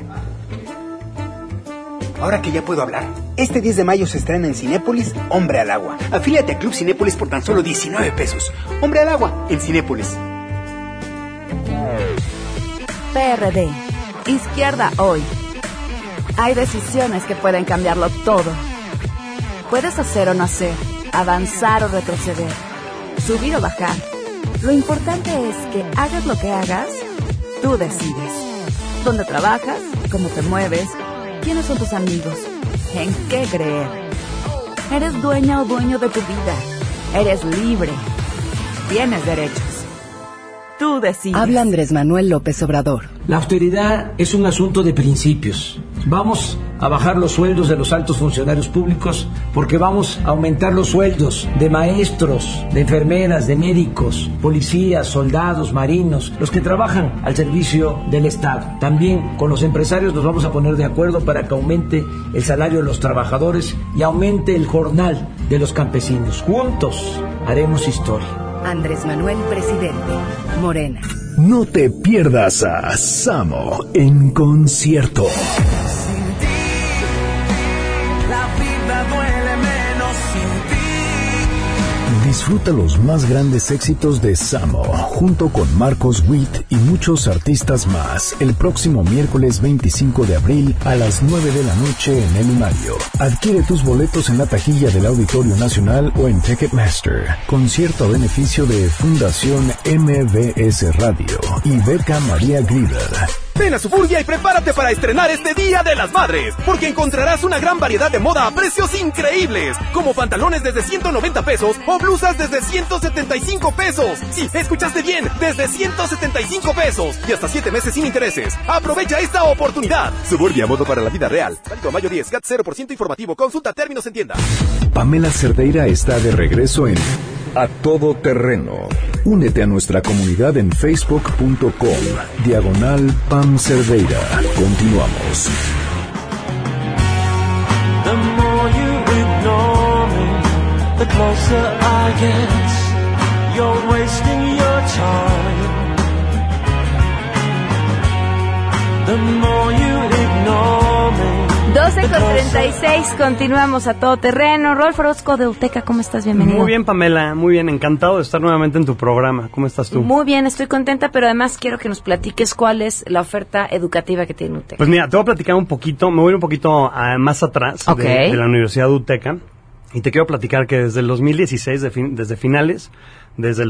Ahora que ya puedo hablar, este 10 de mayo se estrena en Cinépolis Hombre al Agua. Afíliate a Club Cinépolis por tan solo 19 pesos. Hombre al Agua en Cinépolis. PRD. Izquierda hoy. Hay decisiones que pueden cambiarlo todo. Puedes hacer o no hacer, avanzar o retroceder, subir o bajar. Lo importante es que hagas lo que hagas, tú decides. ¿Dónde trabajas? ¿Cómo te mueves? ¿Quiénes son tus amigos? ¿En qué creer? Eres dueña o dueño de tu vida. Eres libre. Tienes derechos. Tú decides. Habla Andrés Manuel López Obrador. La austeridad es un asunto de principios. Vamos a bajar los sueldos de los altos funcionarios públicos porque vamos a aumentar los sueldos de maestros, de enfermeras, de médicos, policías, soldados, marinos, los que trabajan al servicio del Estado. También con los empresarios nos vamos a poner de acuerdo para que aumente el salario de los trabajadores y aumente el jornal de los campesinos. Juntos haremos historia. Andrés Manuel, presidente. Morena. No te pierdas a Samo en concierto. Disfruta los más grandes éxitos de Samo, junto con Marcos Witt y muchos artistas más, el próximo miércoles 25 de abril a las 9 de la noche en El Mario. Adquiere tus boletos en la taquilla del Auditorio Nacional o en Ticketmaster. Concierto a beneficio de Fundación MBS Radio y Beca María Grieber. Ven a Suburbia y prepárate para estrenar este Día de las Madres, porque encontrarás una gran variedad de moda a precios increíbles, como pantalones desde 190 pesos o blusas desde 175 pesos. Sí, escuchaste bien, desde 175 pesos y hasta 7 meses sin intereses. Aprovecha esta oportunidad. Suburbia, modo para la vida real. Válido a mayo 10, GAT 0% informativo. Consulta términos en tienda. Pamela Cerdeira está de regreso en A Todo Terreno. Únete a nuestra comunidad en facebook.com/Pam Cerdeira. Continuamos. The more you ignore me, the closer I get. You're wasting your time. The more you ignore me. 12:36, continuamos a todo terreno. Rolf Orozco de UTECA, ¿cómo estás? Bienvenido. Muy bien, Pamela, muy bien, encantado de estar nuevamente en tu programa. ¿Cómo estás tú? Muy bien, estoy contenta, pero además quiero que nos platiques cuál es la oferta educativa que tiene UTECA. Pues mira, te voy a platicar un poquito, me voy un poquito más atrás de la Universidad de UTECA. Y te quiero platicar que desde el 2016, desde finales, del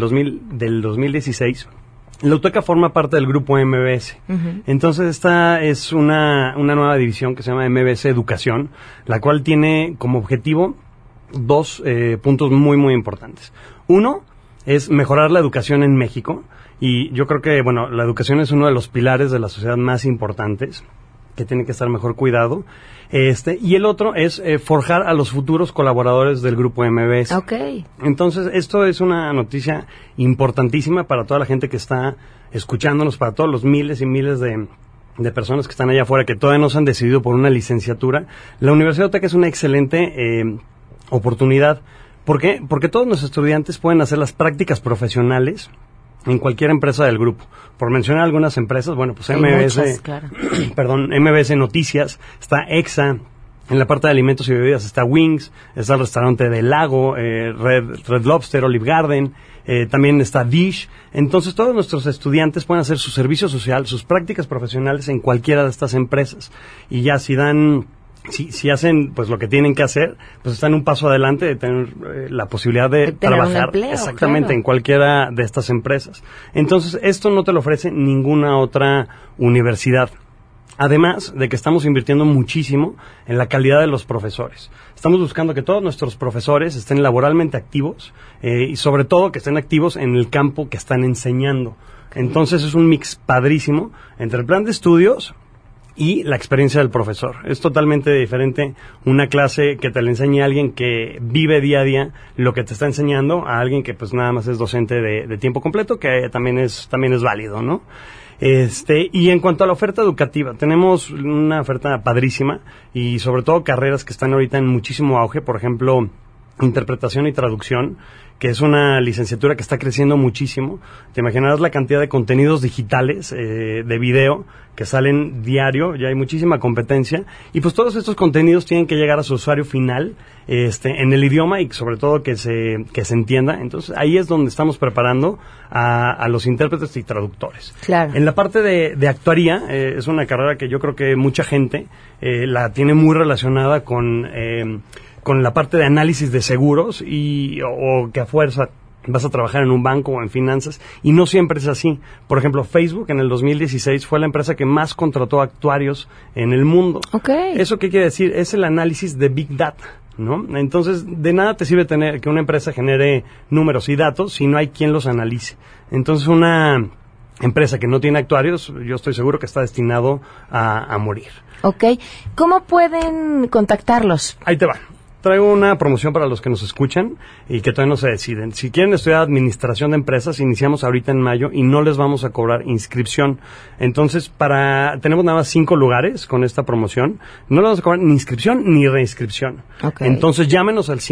2016, la UTECA forma parte del grupo MBS. Entonces esta es una nueva división que se llama MBS Educación, la cual tiene como objetivo dos puntos muy, muy importantes. Uno es mejorar la educación en México, y yo creo que, bueno, la educación es uno de los pilares de la sociedad más importantes, que tiene que estar mejor cuidado. Y el otro es forjar a los futuros colaboradores del grupo MBS. Okay. Entonces, esto es una noticia importantísima para toda la gente que está escuchándonos, para todos los miles y miles de personas que están allá afuera, que todavía no se han decidido por una licenciatura. La Universidad UTECA es una excelente oportunidad. ¿Por qué? Porque todos los estudiantes pueden hacer las prácticas profesionales en cualquier empresa del grupo. Por mencionar algunas empresas, bueno, pues MBS, muchas, claro. MBS Noticias, está EXA, en la parte de alimentos y bebidas está Wings, está el restaurante del Lago, Red Lobster, Olive Garden, también está Dish. Entonces todos nuestros estudiantes pueden hacer su servicio social, sus prácticas profesionales en cualquiera de estas empresas. Y ya si hacen pues lo que tienen que hacer, pues están un paso adelante de tener la posibilidad de trabajar empleo, exactamente, claro, en cualquiera de estas empresas. Entonces, esto no te lo ofrece ninguna otra universidad. Además de que estamos invirtiendo muchísimo en la calidad de los profesores. Estamos buscando que todos nuestros profesores estén laboralmente activos y sobre todo que estén activos en el campo que están enseñando. Entonces, es un mix padrísimo entre el plan de estudios y la experiencia del profesor. Es totalmente diferente una clase que te la enseñe alguien que vive día a día lo que te está enseñando a alguien que pues nada más es docente de tiempo completo, que también es válido, ¿no? Y en cuanto a la oferta educativa, tenemos una oferta padrísima y sobre todo carreras que están ahorita en muchísimo auge, por ejemplo, interpretación y traducción, que es una licenciatura que está creciendo muchísimo. Te imaginarás la cantidad de contenidos digitales, de video, que salen diario, ya hay muchísima competencia, y pues todos estos contenidos tienen que llegar a su usuario final, en el idioma y sobre todo que se entienda. Entonces ahí es donde estamos preparando a los intérpretes y traductores. Claro. En la parte de actuaría, es una carrera que yo creo que mucha gente la tiene muy relacionada con la parte de análisis de seguros o que a fuerza vas a trabajar en un banco o en finanzas, y no siempre es así. Por ejemplo, Facebook en el 2016 fue la empresa que más contrató actuarios en el mundo. Okay. ¿Eso qué quiere decir? Es el análisis de Big Data, ¿no? Entonces, de nada te sirve tener que una empresa genere números y datos si no hay quien los analice. Entonces, una empresa que no tiene actuarios, yo estoy seguro que está destinado a morir. Ok. ¿Cómo pueden contactarlos? Ahí te va. Traigo una promoción para los que nos escuchan y que todavía no se deciden. Si quieren estudiar administración de empresas, iniciamos ahorita en mayo y no les vamos a cobrar inscripción. Entonces, tenemos nada más 5 lugares con esta promoción. No les vamos a cobrar ni inscripción ni reinscripción. Okay. Entonces, llámenos al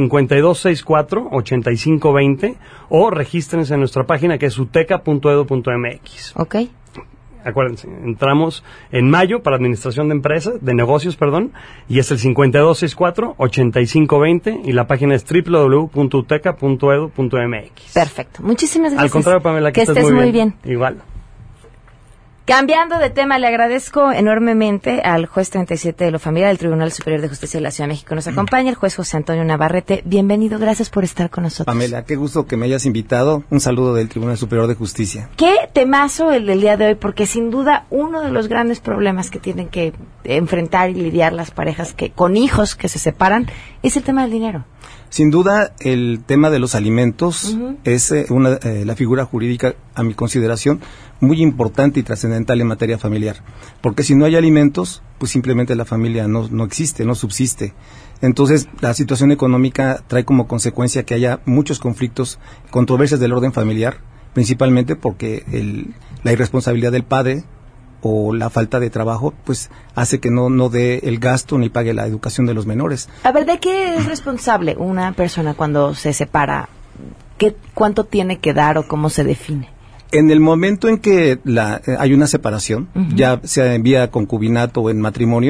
5264-8520 o regístrense en nuestra página que es uteca.edu.mx. Ok. Acuérdense, entramos en mayo para administración de empresas, de negocios, y es el 5264-8520 y la página es www.uteca.edu.mx. Perfecto. Muchísimas gracias. Al contrario, Pamela, que estés muy bien. Igual. Cambiando de tema, le agradezco enormemente al juez 37 de lo familiar del Tribunal Superior de Justicia de la Ciudad de México. Nos acompaña el juez José Antonio Navarrete. Bienvenido, gracias por estar con nosotros. Pamela, qué gusto que me hayas invitado. Un saludo del Tribunal Superior de Justicia. Qué temazo el del día de hoy, porque sin duda uno de los grandes problemas que tienen que enfrentar y lidiar las parejas con hijos que se separan es el tema del dinero. Sin duda, el tema de los alimentos es la figura jurídica, a mi consideración, muy importante y trascendental en materia familiar. Porque si no hay alimentos, pues simplemente la familia no existe, no subsiste. Entonces, la situación económica trae como consecuencia que haya muchos conflictos, controversias del orden familiar, principalmente porque la irresponsabilidad del padre o la falta de trabajo, pues hace que no dé el gasto ni pague la educación de los menores. A ver, ¿de qué es responsable una persona cuando se separa? ¿Cuánto tiene que dar o cómo se define? En el momento en que hay una separación, ya sea en vía concubinato o en matrimonio,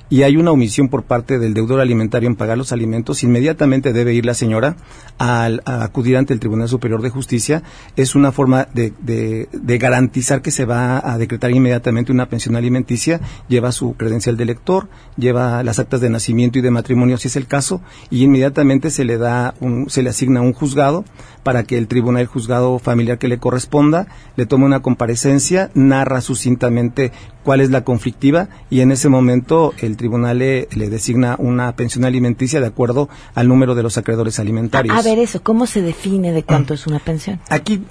y hay una omisión por parte del deudor alimentario en pagar los alimentos, inmediatamente debe ir la señora a acudir ante el Tribunal Superior de Justicia. Es una forma de garantizar que se va a decretar inmediatamente una pensión alimenticia. Lleva su credencial de elector, lleva las actas de nacimiento y de matrimonio si es el caso, y inmediatamente se le asigna un juzgado para que el juzgado familiar que le corresponda le tome una comparecencia, narra sucintamente cuál es la conflictiva, y en ese momento el tribunal le designa una pensión alimenticia de acuerdo al número de los acreedores alimentarios. A ver eso, ¿cómo se define de cuánto es una pensión? Aquí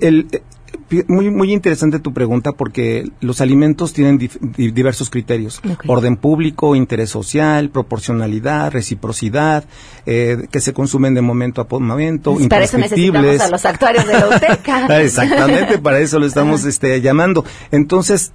muy interesante tu pregunta, porque los alimentos tienen diversos criterios. Okay. Orden público, interés social, proporcionalidad, reciprocidad, que se consumen de momento a momento, pues para eso necesitamos a los actuarios de la UTECA. Exactamente, para eso lo estamos llamando. Entonces,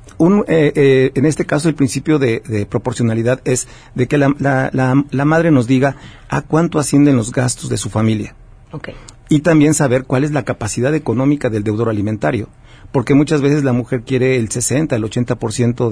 en este caso el principio de proporcionalidad es de que la madre nos diga a cuánto ascienden los gastos de su familia. Okay. Y también saber cuál es la capacidad económica del deudor alimentario, porque muchas veces la mujer quiere el 60, el 80%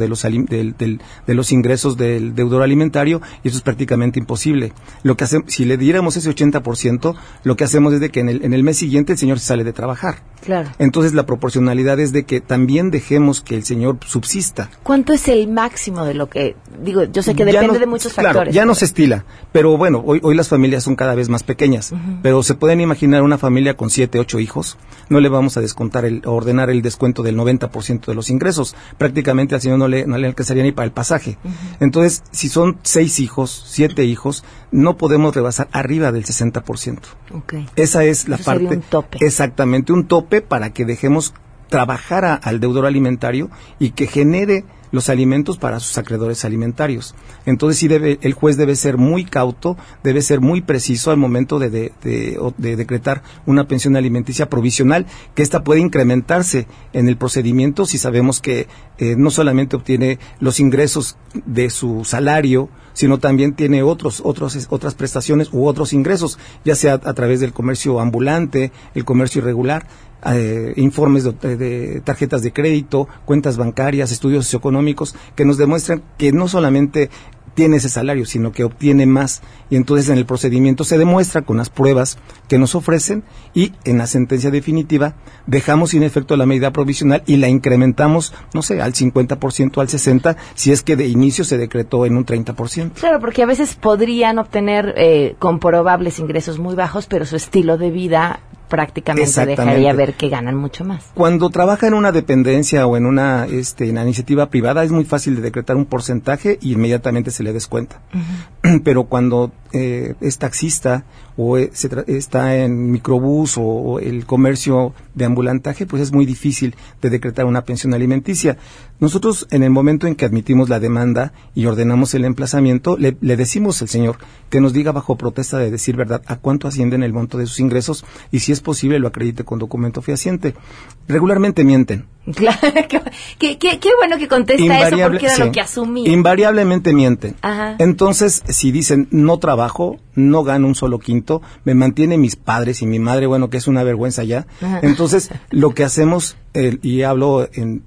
de los ingresos del deudor alimentario, y eso es prácticamente imposible. Lo que hacemos, si le diéramos ese 80%, lo que hacemos es de que en el mes siguiente el señor se sale de trabajar. Claro. Entonces la proporcionalidad es de que también dejemos que el señor subsista. ¿Cuánto es el máximo de lo que, digo, yo sé que depende de muchos factores? Claro, ya no se estila, pero bueno, hoy las familias son cada vez más pequeñas, pero se pueden imaginar una familia con 7, 8 hijos, no le vamos a descontar ordenar el descuento del 90% de los ingresos. Prácticamente al señor no le alcanzaría ni para el pasaje. Entonces, si son 6 hijos, 7 hijos, no podemos rebasar arriba del 60%. Okay. Esa es la parte. Sería un tope. Exactamente, un tope para que dejemos trabajar al deudor alimentario y que genere los alimentos para sus acreedores alimentarios. Entonces sí el juez debe ser muy cauto, debe ser muy preciso al momento de decretar una pensión alimenticia provisional, que esta puede incrementarse en el procedimiento si sabemos que no solamente obtiene los ingresos de su salario, sino también tiene otras prestaciones u otros ingresos, ya sea a través del comercio ambulante, el comercio irregular, informes de tarjetas de crédito, cuentas bancarias, estudios socioeconómicos, que nos demuestran que no solamente tiene ese salario, sino que obtiene más, y entonces en el procedimiento se demuestra con las pruebas que nos ofrecen, y en la sentencia definitiva dejamos sin efecto la medida provisional y la incrementamos, no sé, al 50%, al 60%, si es que de inicio se decretó en un 30%. Claro, porque a veces podrían obtener comprobables ingresos muy bajos, pero su estilo de vida prácticamente dejaría ver que ganan mucho más. Cuando trabaja en una dependencia o en una iniciativa privada, es muy fácil de decretar un porcentaje y inmediatamente se le descuenta. Pero cuando es taxista o está en microbús o el comercio de ambulantaje, pues es muy difícil de decretar una pensión alimenticia. Nosotros, en el momento en que admitimos la demanda y ordenamos el emplazamiento, le decimos al señor que nos diga bajo protesta de decir verdad a cuánto ascienden el monto de sus ingresos, y si es posible lo acredite con documento fehaciente. Regularmente mienten. Claro, qué bueno que contesta eso, porque era lo que asumí. Invariablemente mienten. Ajá. Entonces, si dicen no trabajo, no gano un solo quinto, me mantienen mis padres y mi madre, bueno, que es una vergüenza ya. Ajá. Entonces, lo que hacemos, y hablo en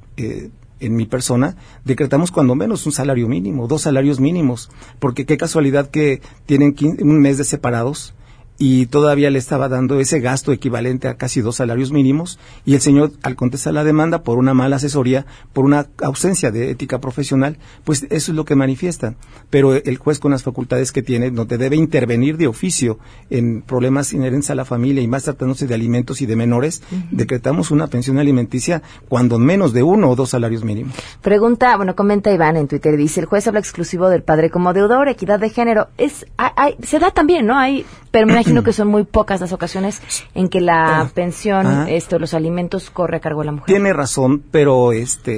mi persona, decretamos cuando menos un salario mínimo, 2 salarios mínimos, porque qué casualidad que tienen un mes de separados y todavía le estaba dando ese gasto equivalente a casi 2 salarios mínimos, y el señor, al contestar la demanda por una mala asesoría, por una ausencia de ética profesional, pues eso es lo que manifiestan. Pero el juez, con las facultades que tiene, no te debe intervenir de oficio en problemas inherentes a la familia, y más tratándose de alimentos y de menores, decretamos una pensión alimenticia cuando menos de 1 o 2 salarios mínimos. Comenta Iván en Twitter, dice: el juez habla exclusivo del padre como deudor, equidad de género. Se da también, ¿no? Pero me imagino que son muy pocas las ocasiones en que la pensión, los alimentos, corre a cargo de la mujer. Tiene razón, pero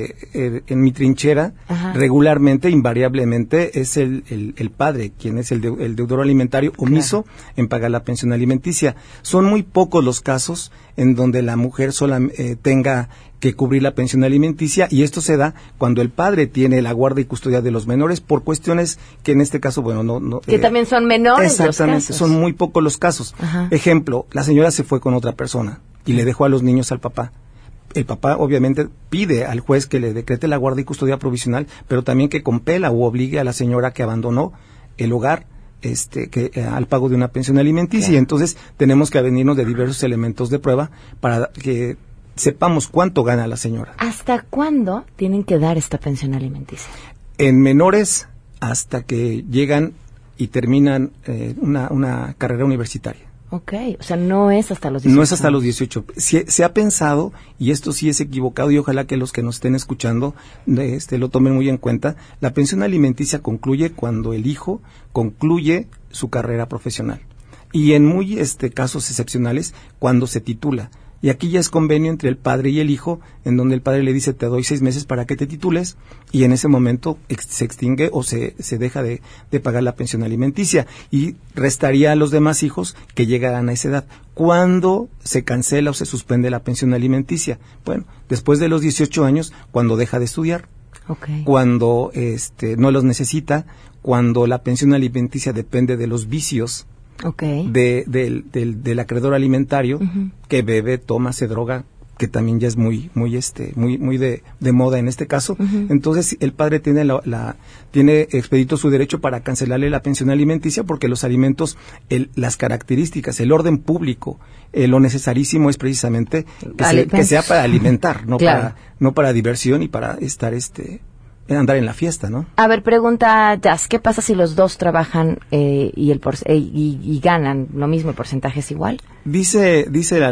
en mi trinchera, regularmente, invariablemente, es el padre quien es el deudor alimentario omiso en pagar la pensión alimenticia. Son muy pocos los casos en donde la mujer sola tenga que cubrir la pensión alimenticia, y esto se da cuando el padre tiene la guarda y custodia de los menores por cuestiones que en este caso, que también son menores. Exactamente, los casos. son muy pocos los casos. Ejemplo, la señora se fue con otra persona y le dejó a los niños al papá. el papá obviamente pide al juez que le decrete la guardia y custodia provisional, pero también que compela o obligue a la señora que abandonó el hogar al pago de una pensión alimenticia. Y entonces tenemos que avenirnos de diversos elementos de prueba para que sepamos cuánto gana la señora. ¿Hasta cuándo tienen que dar esta pensión alimenticia? En menores hasta que llegan y terminan una carrera universitaria. Ok, o sea, no es hasta los 18. No es hasta los 18. Se ha pensado, y esto sí es equivocado, y ojalá que los que nos estén escuchando lo tomen muy en cuenta, la pensión alimenticia concluye cuando el hijo concluye su carrera profesional. Y en muy casos excepcionales, cuando se titula. Y aquí ya es convenio entre el padre y el hijo, en donde el padre le dice, te doy 6 meses para que te titules, y en ese momento se extingue o se deja de pagar la pensión alimenticia, y restaría a los demás hijos que llegaran a esa edad. ¿Cuándo se cancela o se suspende la pensión alimenticia? Bueno, después de los 18 años, cuando deja de estudiar, cuando no los necesita, cuando la pensión alimenticia depende de los vicios del acreedor alimentario, que bebe, toma, se droga, que también ya es muy de moda en este caso. Entonces el padre tiene expedito su derecho para cancelarle la pensión alimenticia, porque los alimentos, las características, el orden público, lo necesarísimo es precisamente que sea para alimentar, no para diversión y para estar andar en la fiesta, ¿no? A ver, pregunta Jazz, ¿qué pasa si los dos trabajan y ganan lo mismo, el porcentaje es igual? Dice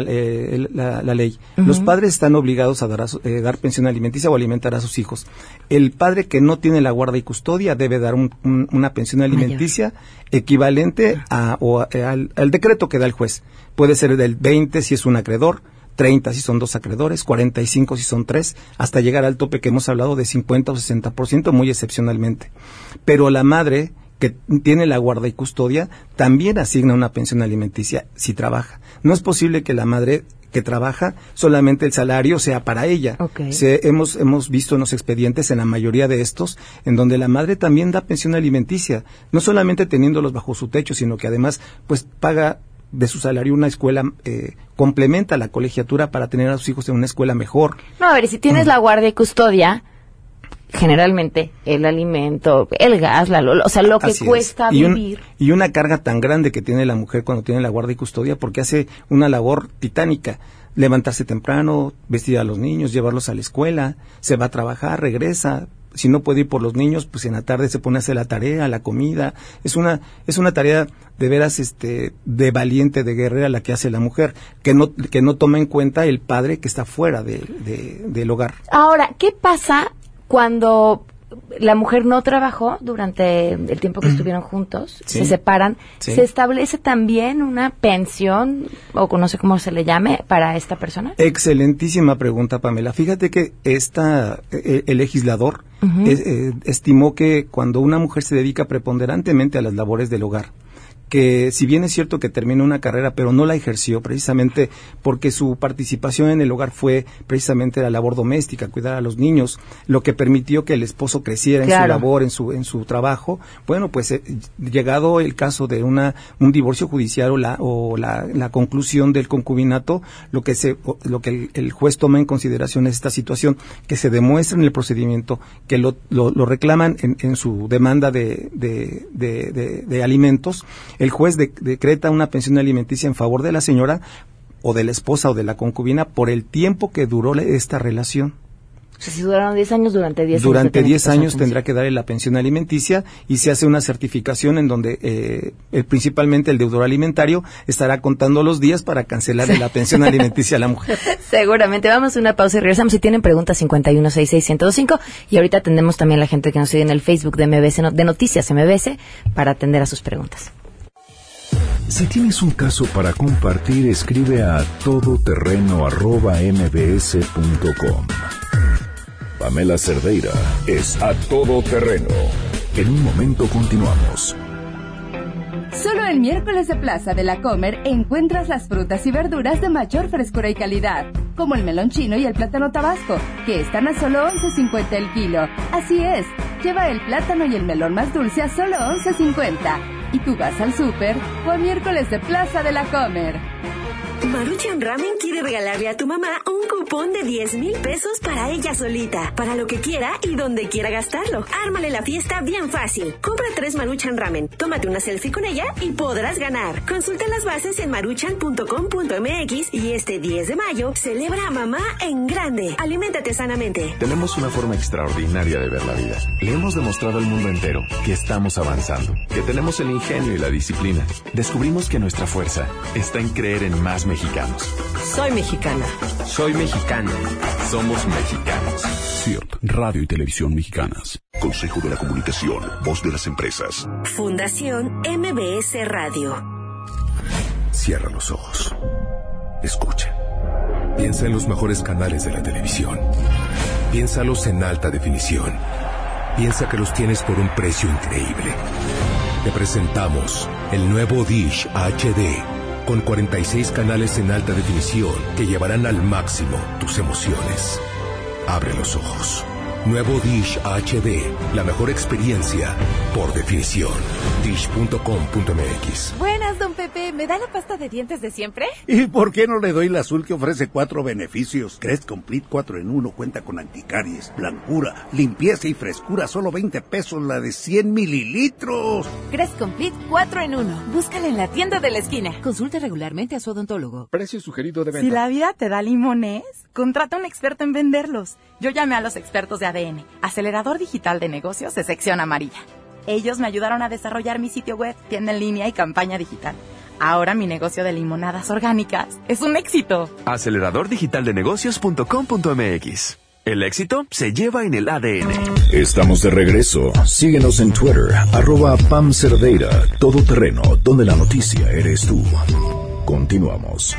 la ley, los padres están obligados a dar pensión alimenticia o alimentar a sus hijos. El padre que no tiene la guarda y custodia debe dar una pensión alimenticia equivalente al decreto que da el juez. Puede ser del 20 si es un acreedor, 30 si son 2 acreedores, 45 si son 3, hasta llegar al tope que hemos hablado de 50 o 60%, muy excepcionalmente. Pero la madre que tiene la guarda y custodia también asigna una pensión alimenticia si trabaja. No es posible que la madre que trabaja solamente el salario sea para ella. Hemos visto en los expedientes, en la mayoría de estos, en donde la madre también da pensión alimenticia, no solamente teniéndolos bajo su techo, sino que además pues paga de su salario una escuela, complementa la colegiatura para tener a sus hijos en una escuela mejor. No, a ver, si tienes la guardia y custodia, generalmente el alimento, el gas, o sea, lo que cuesta vivir. Y una carga tan grande que tiene la mujer cuando tiene la guardia y custodia, porque hace una labor titánica. Levantarse temprano, vestir a los niños, llevarlos a la escuela, se va a trabajar, regresa. Si no puede ir por los niños, pues en la tarde se pone a hacer la tarea, la comida. Es una tarea de veras de valiente, de guerrera la que hace la mujer, que no toma en cuenta el padre que está fuera del hogar. Ahora, ¿qué pasa cuando la mujer no trabajó durante el tiempo que estuvieron juntos, se separan? ¿Se establece también una pensión, o no sé cómo se le llame, para esta persona? Excelentísima pregunta, Pamela. Fíjate que el legislador estimó que cuando una mujer se dedica preponderantemente a las labores del hogar, que si bien es cierto que terminó una carrera, pero no la ejerció precisamente porque su participación en el hogar fue precisamente la labor doméstica, cuidar a los niños, lo que permitió que el esposo creciera en su labor, en su trabajo. Bueno, pues llegado el caso de un divorcio judicial o la conclusión del concubinato, lo que el juez toma en consideración es esta situación, que se demuestra en el procedimiento, que lo reclaman en su demanda de alimentos. El juez decreta una pensión alimenticia en favor de la señora o de la esposa o de la concubina por el tiempo que duró esta relación. O sea, si duraron 10 años, durante 10 años. Durante 10 años tendrá que darle la pensión alimenticia, y se hace una certificación en donde principalmente el deudor alimentario estará contando los días para cancelarle la pensión alimenticia a la mujer. Seguramente. Vamos a una pausa y regresamos. Si tienen preguntas, 5166-1025. Y ahorita atendemos también a la gente que nos sigue en el Facebook de MBS, de Noticias MBS, para atender a sus preguntas. Si tienes un caso para compartir, escribe a todoterreno@mbs.com. Pamela Cerdeira es A Todo Terreno. En un momento continuamos. Solo el miércoles de Plaza de la Comer encuentras las frutas y verduras de mayor frescura y calidad, como el melón chino y el plátano tabasco, que están a solo $11.50 el kilo. Así es, lleva el plátano y el melón más dulce a solo $11.50. Y tú vas al súper o a miércoles de Plaza de la Comer. Maruchan Ramen quiere regalarle a tu mamá un cupón de 10,000 pesos para ella solita, para lo que quiera y donde quiera gastarlo. Ármale la fiesta bien fácil. Compra 3 Maruchan Ramen, tómate una selfie con ella y podrás ganar. Consulta las bases en maruchan.com.mx y este 10 de mayo celebra a mamá en grande. Aliméntate sanamente. Tenemos una forma extraordinaria de ver la vida. Le hemos demostrado al mundo entero que estamos avanzando, que tenemos el ingenio y la disciplina. Descubrimos que nuestra fuerza está en creer en más mexicanos. Soy mexicana. Soy mexicano. Somos mexicanos. CIRT, Radio y Televisión Mexicanas. Consejo de la Comunicación, voz de las empresas. Fundación MBS Radio. Cierra los ojos. Escucha. Piensa en los mejores canales de la televisión. Piénsalos en alta definición. Piensa que los tienes por un precio increíble. Te presentamos el nuevo Dish HD, con 46 canales en alta definición que llevarán al máximo tus emociones. Abre los ojos. Nuevo Dish HD, la mejor experiencia por definición. Dish.com.mx. Buenas, don Pepe. ¿Me da la pasta de dientes de siempre? ¿Y por qué no le doy la azul que ofrece 4 beneficios? Crest Complete 4 en 1 cuenta con anticaries, blancura, limpieza y frescura. Solo 20 pesos la de 100 mililitros. Crest Complete 4 en 1. Búscala en la tienda de la esquina. Consulte regularmente a su odontólogo. Precio sugerido de venta. Si la vida te da limones, contrata a un experto en venderlos. Yo llamé a los expertos de ADN, Acelerador Digital de Negocios de sección amarilla. Ellos me ayudaron a desarrollar mi sitio web, tienda en línea y campaña digital. Ahora mi negocio de limonadas orgánicas es un éxito. Aceleradordigitaldenegocios.com.mx. El éxito se lleva en el ADN. Estamos de regreso. Síguenos en Twitter, @PamCerdeira. Todo terreno, donde la noticia eres tú. Continuamos.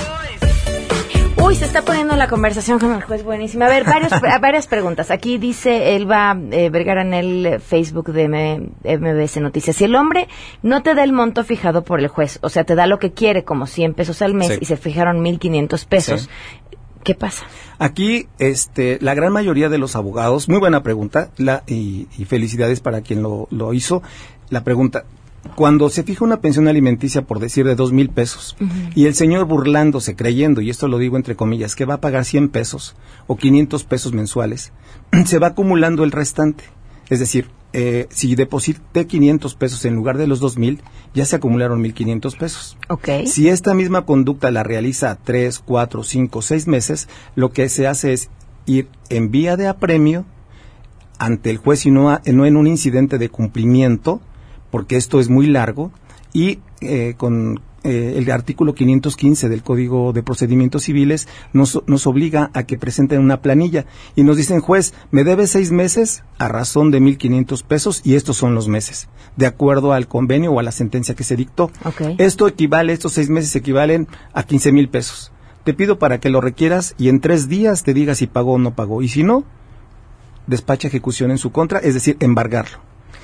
Uy, se está poniendo la conversación con el juez buenísima. A ver, varias preguntas. Aquí dice Elba Vergara en el Facebook de MBS Noticias. Si el hombre no te da el monto fijado por el juez, o sea, te da lo que quiere, como 100 pesos al mes, sí, y se fijaron 1,500 pesos, sí, ¿qué pasa? Aquí, la gran mayoría de los abogados, muy buena pregunta, y felicidades para quien lo hizo. La pregunta: cuando se fija una pensión alimenticia, por decir, de 2,000 pesos, y el señor burlándose, creyendo, y esto lo digo entre comillas, que va a pagar 100 pesos o 500 pesos mensuales, se va acumulando el restante. Es decir, si deposité 500 pesos en lugar de los 2,000, ya se acumularon 1,500 pesos. Okay. Si esta misma conducta la realiza 3, 4, 5, 6 meses, lo que se hace es ir en vía de apremio ante el juez y no en un incidente de cumplimiento, porque esto es muy largo, y con el artículo 515 del Código de Procedimientos Civiles nos obliga a que presenten una planilla y nos dicen: juez, me debe 6 meses a razón de 1,500 pesos y estos son los meses, de acuerdo al convenio o a la sentencia que se dictó. Okay. Estos 6 meses equivalen a 15,000 pesos. Te pido para que lo requieras y en 3 días te diga si pagó o no pagó, y si no, despacha ejecución en su contra, es decir, embargarlo.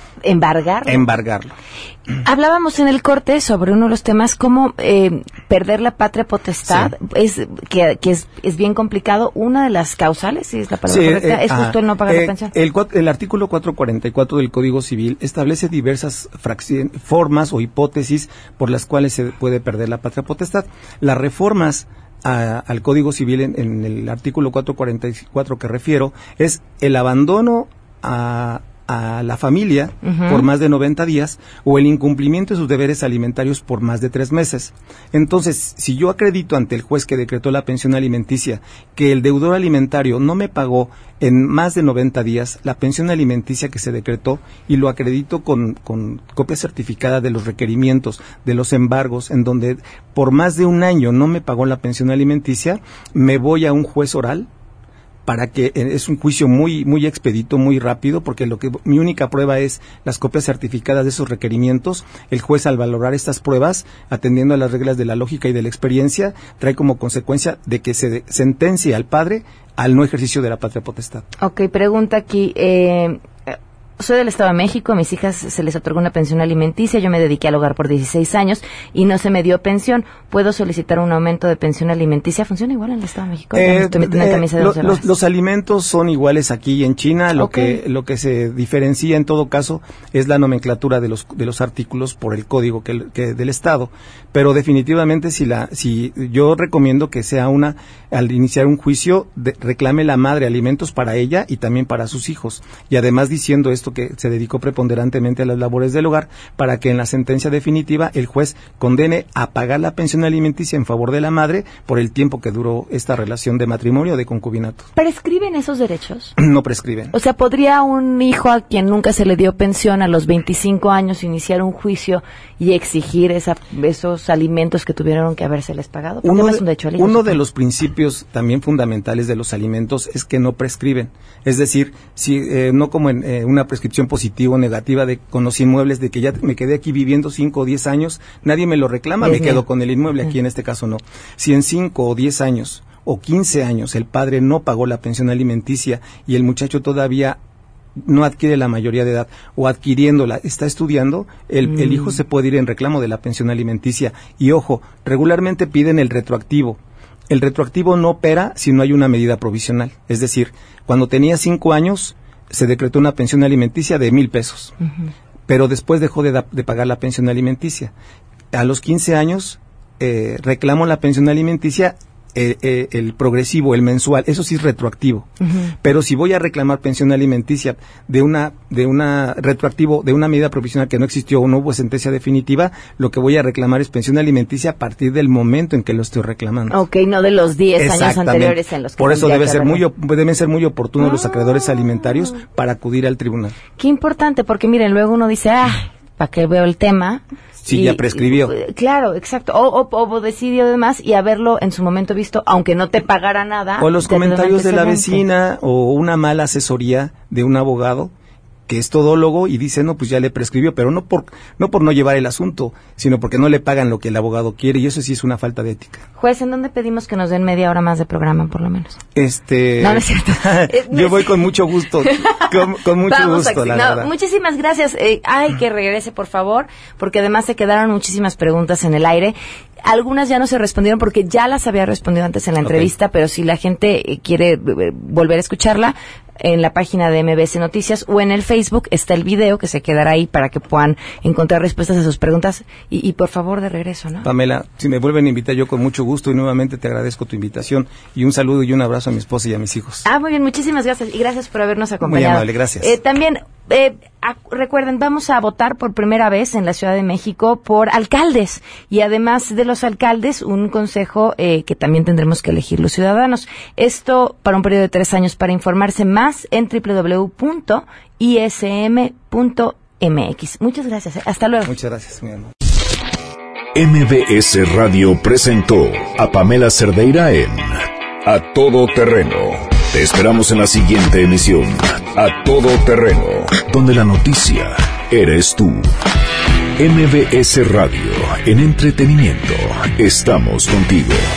Embargarlo. Hablábamos en el corte sobre uno de los temas, cómo perder la patria potestad, sí, es bien complicado. Una de las causales, si es la palabra correcta, es justo el no pagar la pensión. El artículo 444 del Código Civil establece diversas formas o hipótesis por las cuales se puede perder la patria potestad. Las reformas al Código Civil en el artículo 444 que refiero es el abandono a la familia por más de 90 días o el incumplimiento de sus deberes alimentarios por más de 3 meses. Entonces, si yo acredito ante el juez que decretó la pensión alimenticia que el deudor alimentario no me pagó en más de 90 días la pensión alimenticia que se decretó, y lo acredito con copia certificada de los requerimientos, de los embargos, en donde por más de un año no me pagó la pensión alimenticia, me voy a un juez oral, para que es un juicio muy muy expedito, muy rápido, porque mi única prueba es las copias certificadas de esos requerimientos. El juez, al valorar estas pruebas, atendiendo a las reglas de la lógica y de la experiencia, trae como consecuencia de que se sentencie al padre al no ejercicio de la patria potestad. Ok, pregunta aquí, Soy del Estado de México, a mis hijas se les otorgó una pensión alimenticia, yo me dediqué al hogar por 16 años y no se me dio pensión. ¿Puedo solicitar un aumento de pensión alimenticia? ¿Funciona igual en el Estado de México? Los alimentos son iguales aquí y en China. Lo que se diferencia en todo caso es la nomenclatura de los artículos por el código que del Estado. Pero definitivamente si yo recomiendo que sea al iniciar un juicio, reclame la madre alimentos para ella y también para sus hijos. Y además diciendo esto, que se dedicó preponderantemente a las labores del hogar, para que en la sentencia definitiva el juez condene a pagar la pensión alimenticia en favor de la madre por el tiempo que duró esta relación de matrimonio o de concubinato. ¿Prescriben esos derechos? No prescriben. O sea, ¿podría un hijo a quien nunca se le dio pensión a los 25 años iniciar un juicio y exigir esos alimentos que tuvieron que habérseles pagado? Uno de los principios también fundamentales de los alimentos es que no prescriben. Es decir, si no como en una prescripción positiva o negativa con los inmuebles, de que ya me quedé aquí viviendo 5 o 10 años, nadie me lo reclama, me quedo con el inmueble. Aquí en este caso no. Si en 5 o 10 años o 15 años el padre no pagó la pensión alimenticia y el muchacho todavía no adquiere la mayoría de edad o adquiriéndola, está estudiando, el hijo se puede ir en reclamo de la pensión alimenticia. Y ojo, regularmente piden el retroactivo. El retroactivo no opera si no hay una medida provisional. Es decir, cuando tenía 5 años se decretó una pensión alimenticia de 1,000 pesos, pero después dejó de pagar la pensión alimenticia. A los 15 años reclamo la pensión alimenticia, el progresivo, el mensual, eso sí es retroactivo. Pero si voy a reclamar pensión alimenticia de una retroactivo, de una medida provisional que no existió o no hubo sentencia definitiva, lo que voy a reclamar es pensión alimenticia a partir del momento en que lo estoy reclamando. Ok, no de los 10 años anteriores en los que... Por eso deben ser muy oportunos los acreedores alimentarios para acudir al tribunal. Qué importante, porque miren, luego uno dice, ¿para qué veo el tema? Sí, ya prescribió. Claro, exacto. O decidió además y haberlo en su momento visto, aunque no te pagara nada. O los comentarios de la vecina o una mala asesoría de un abogado que es todólogo y dice, no, pues ya le prescribió, pero no por no llevar el asunto, sino porque no le pagan lo que el abogado quiere, y eso sí es una falta de ética. Juez, ¿en dónde pedimos que nos den media hora más de programa, por lo menos? No es cierto. Yo voy con mucho gusto, con mucho gusto, la verdad. Muchísimas gracias. Que regrese, por favor, porque además se quedaron muchísimas preguntas en el aire. Algunas ya no se respondieron porque ya las había respondido antes en la entrevista, pero si la gente quiere volver a escucharla, en la página de MBS Noticias o en el Facebook está el video que se quedará ahí para que puedan encontrar respuestas a sus preguntas y por favor de regreso, ¿no? Pamela, si me vuelven a invitar yo con mucho gusto y nuevamente te agradezco tu invitación y un saludo y un abrazo a mi esposa y a mis hijos. Muy bien, muchísimas gracias y gracias por habernos acompañado. Muy amable, gracias. También recuerden, vamos a votar por primera vez en la Ciudad de México por alcaldes y además de los alcaldes un consejo que también tendremos que elegir los ciudadanos. Esto para un periodo de 3 años. Para informarse más en www.ism.mx. Muchas gracias. Hasta luego. Muchas gracias, mi amor. MBS Radio presentó a Pamela Cerdeira en A Todo Terreno. Te esperamos en la siguiente emisión, A Todo Terreno, donde la noticia eres tú. MBS Radio, en entretenimiento, estamos contigo.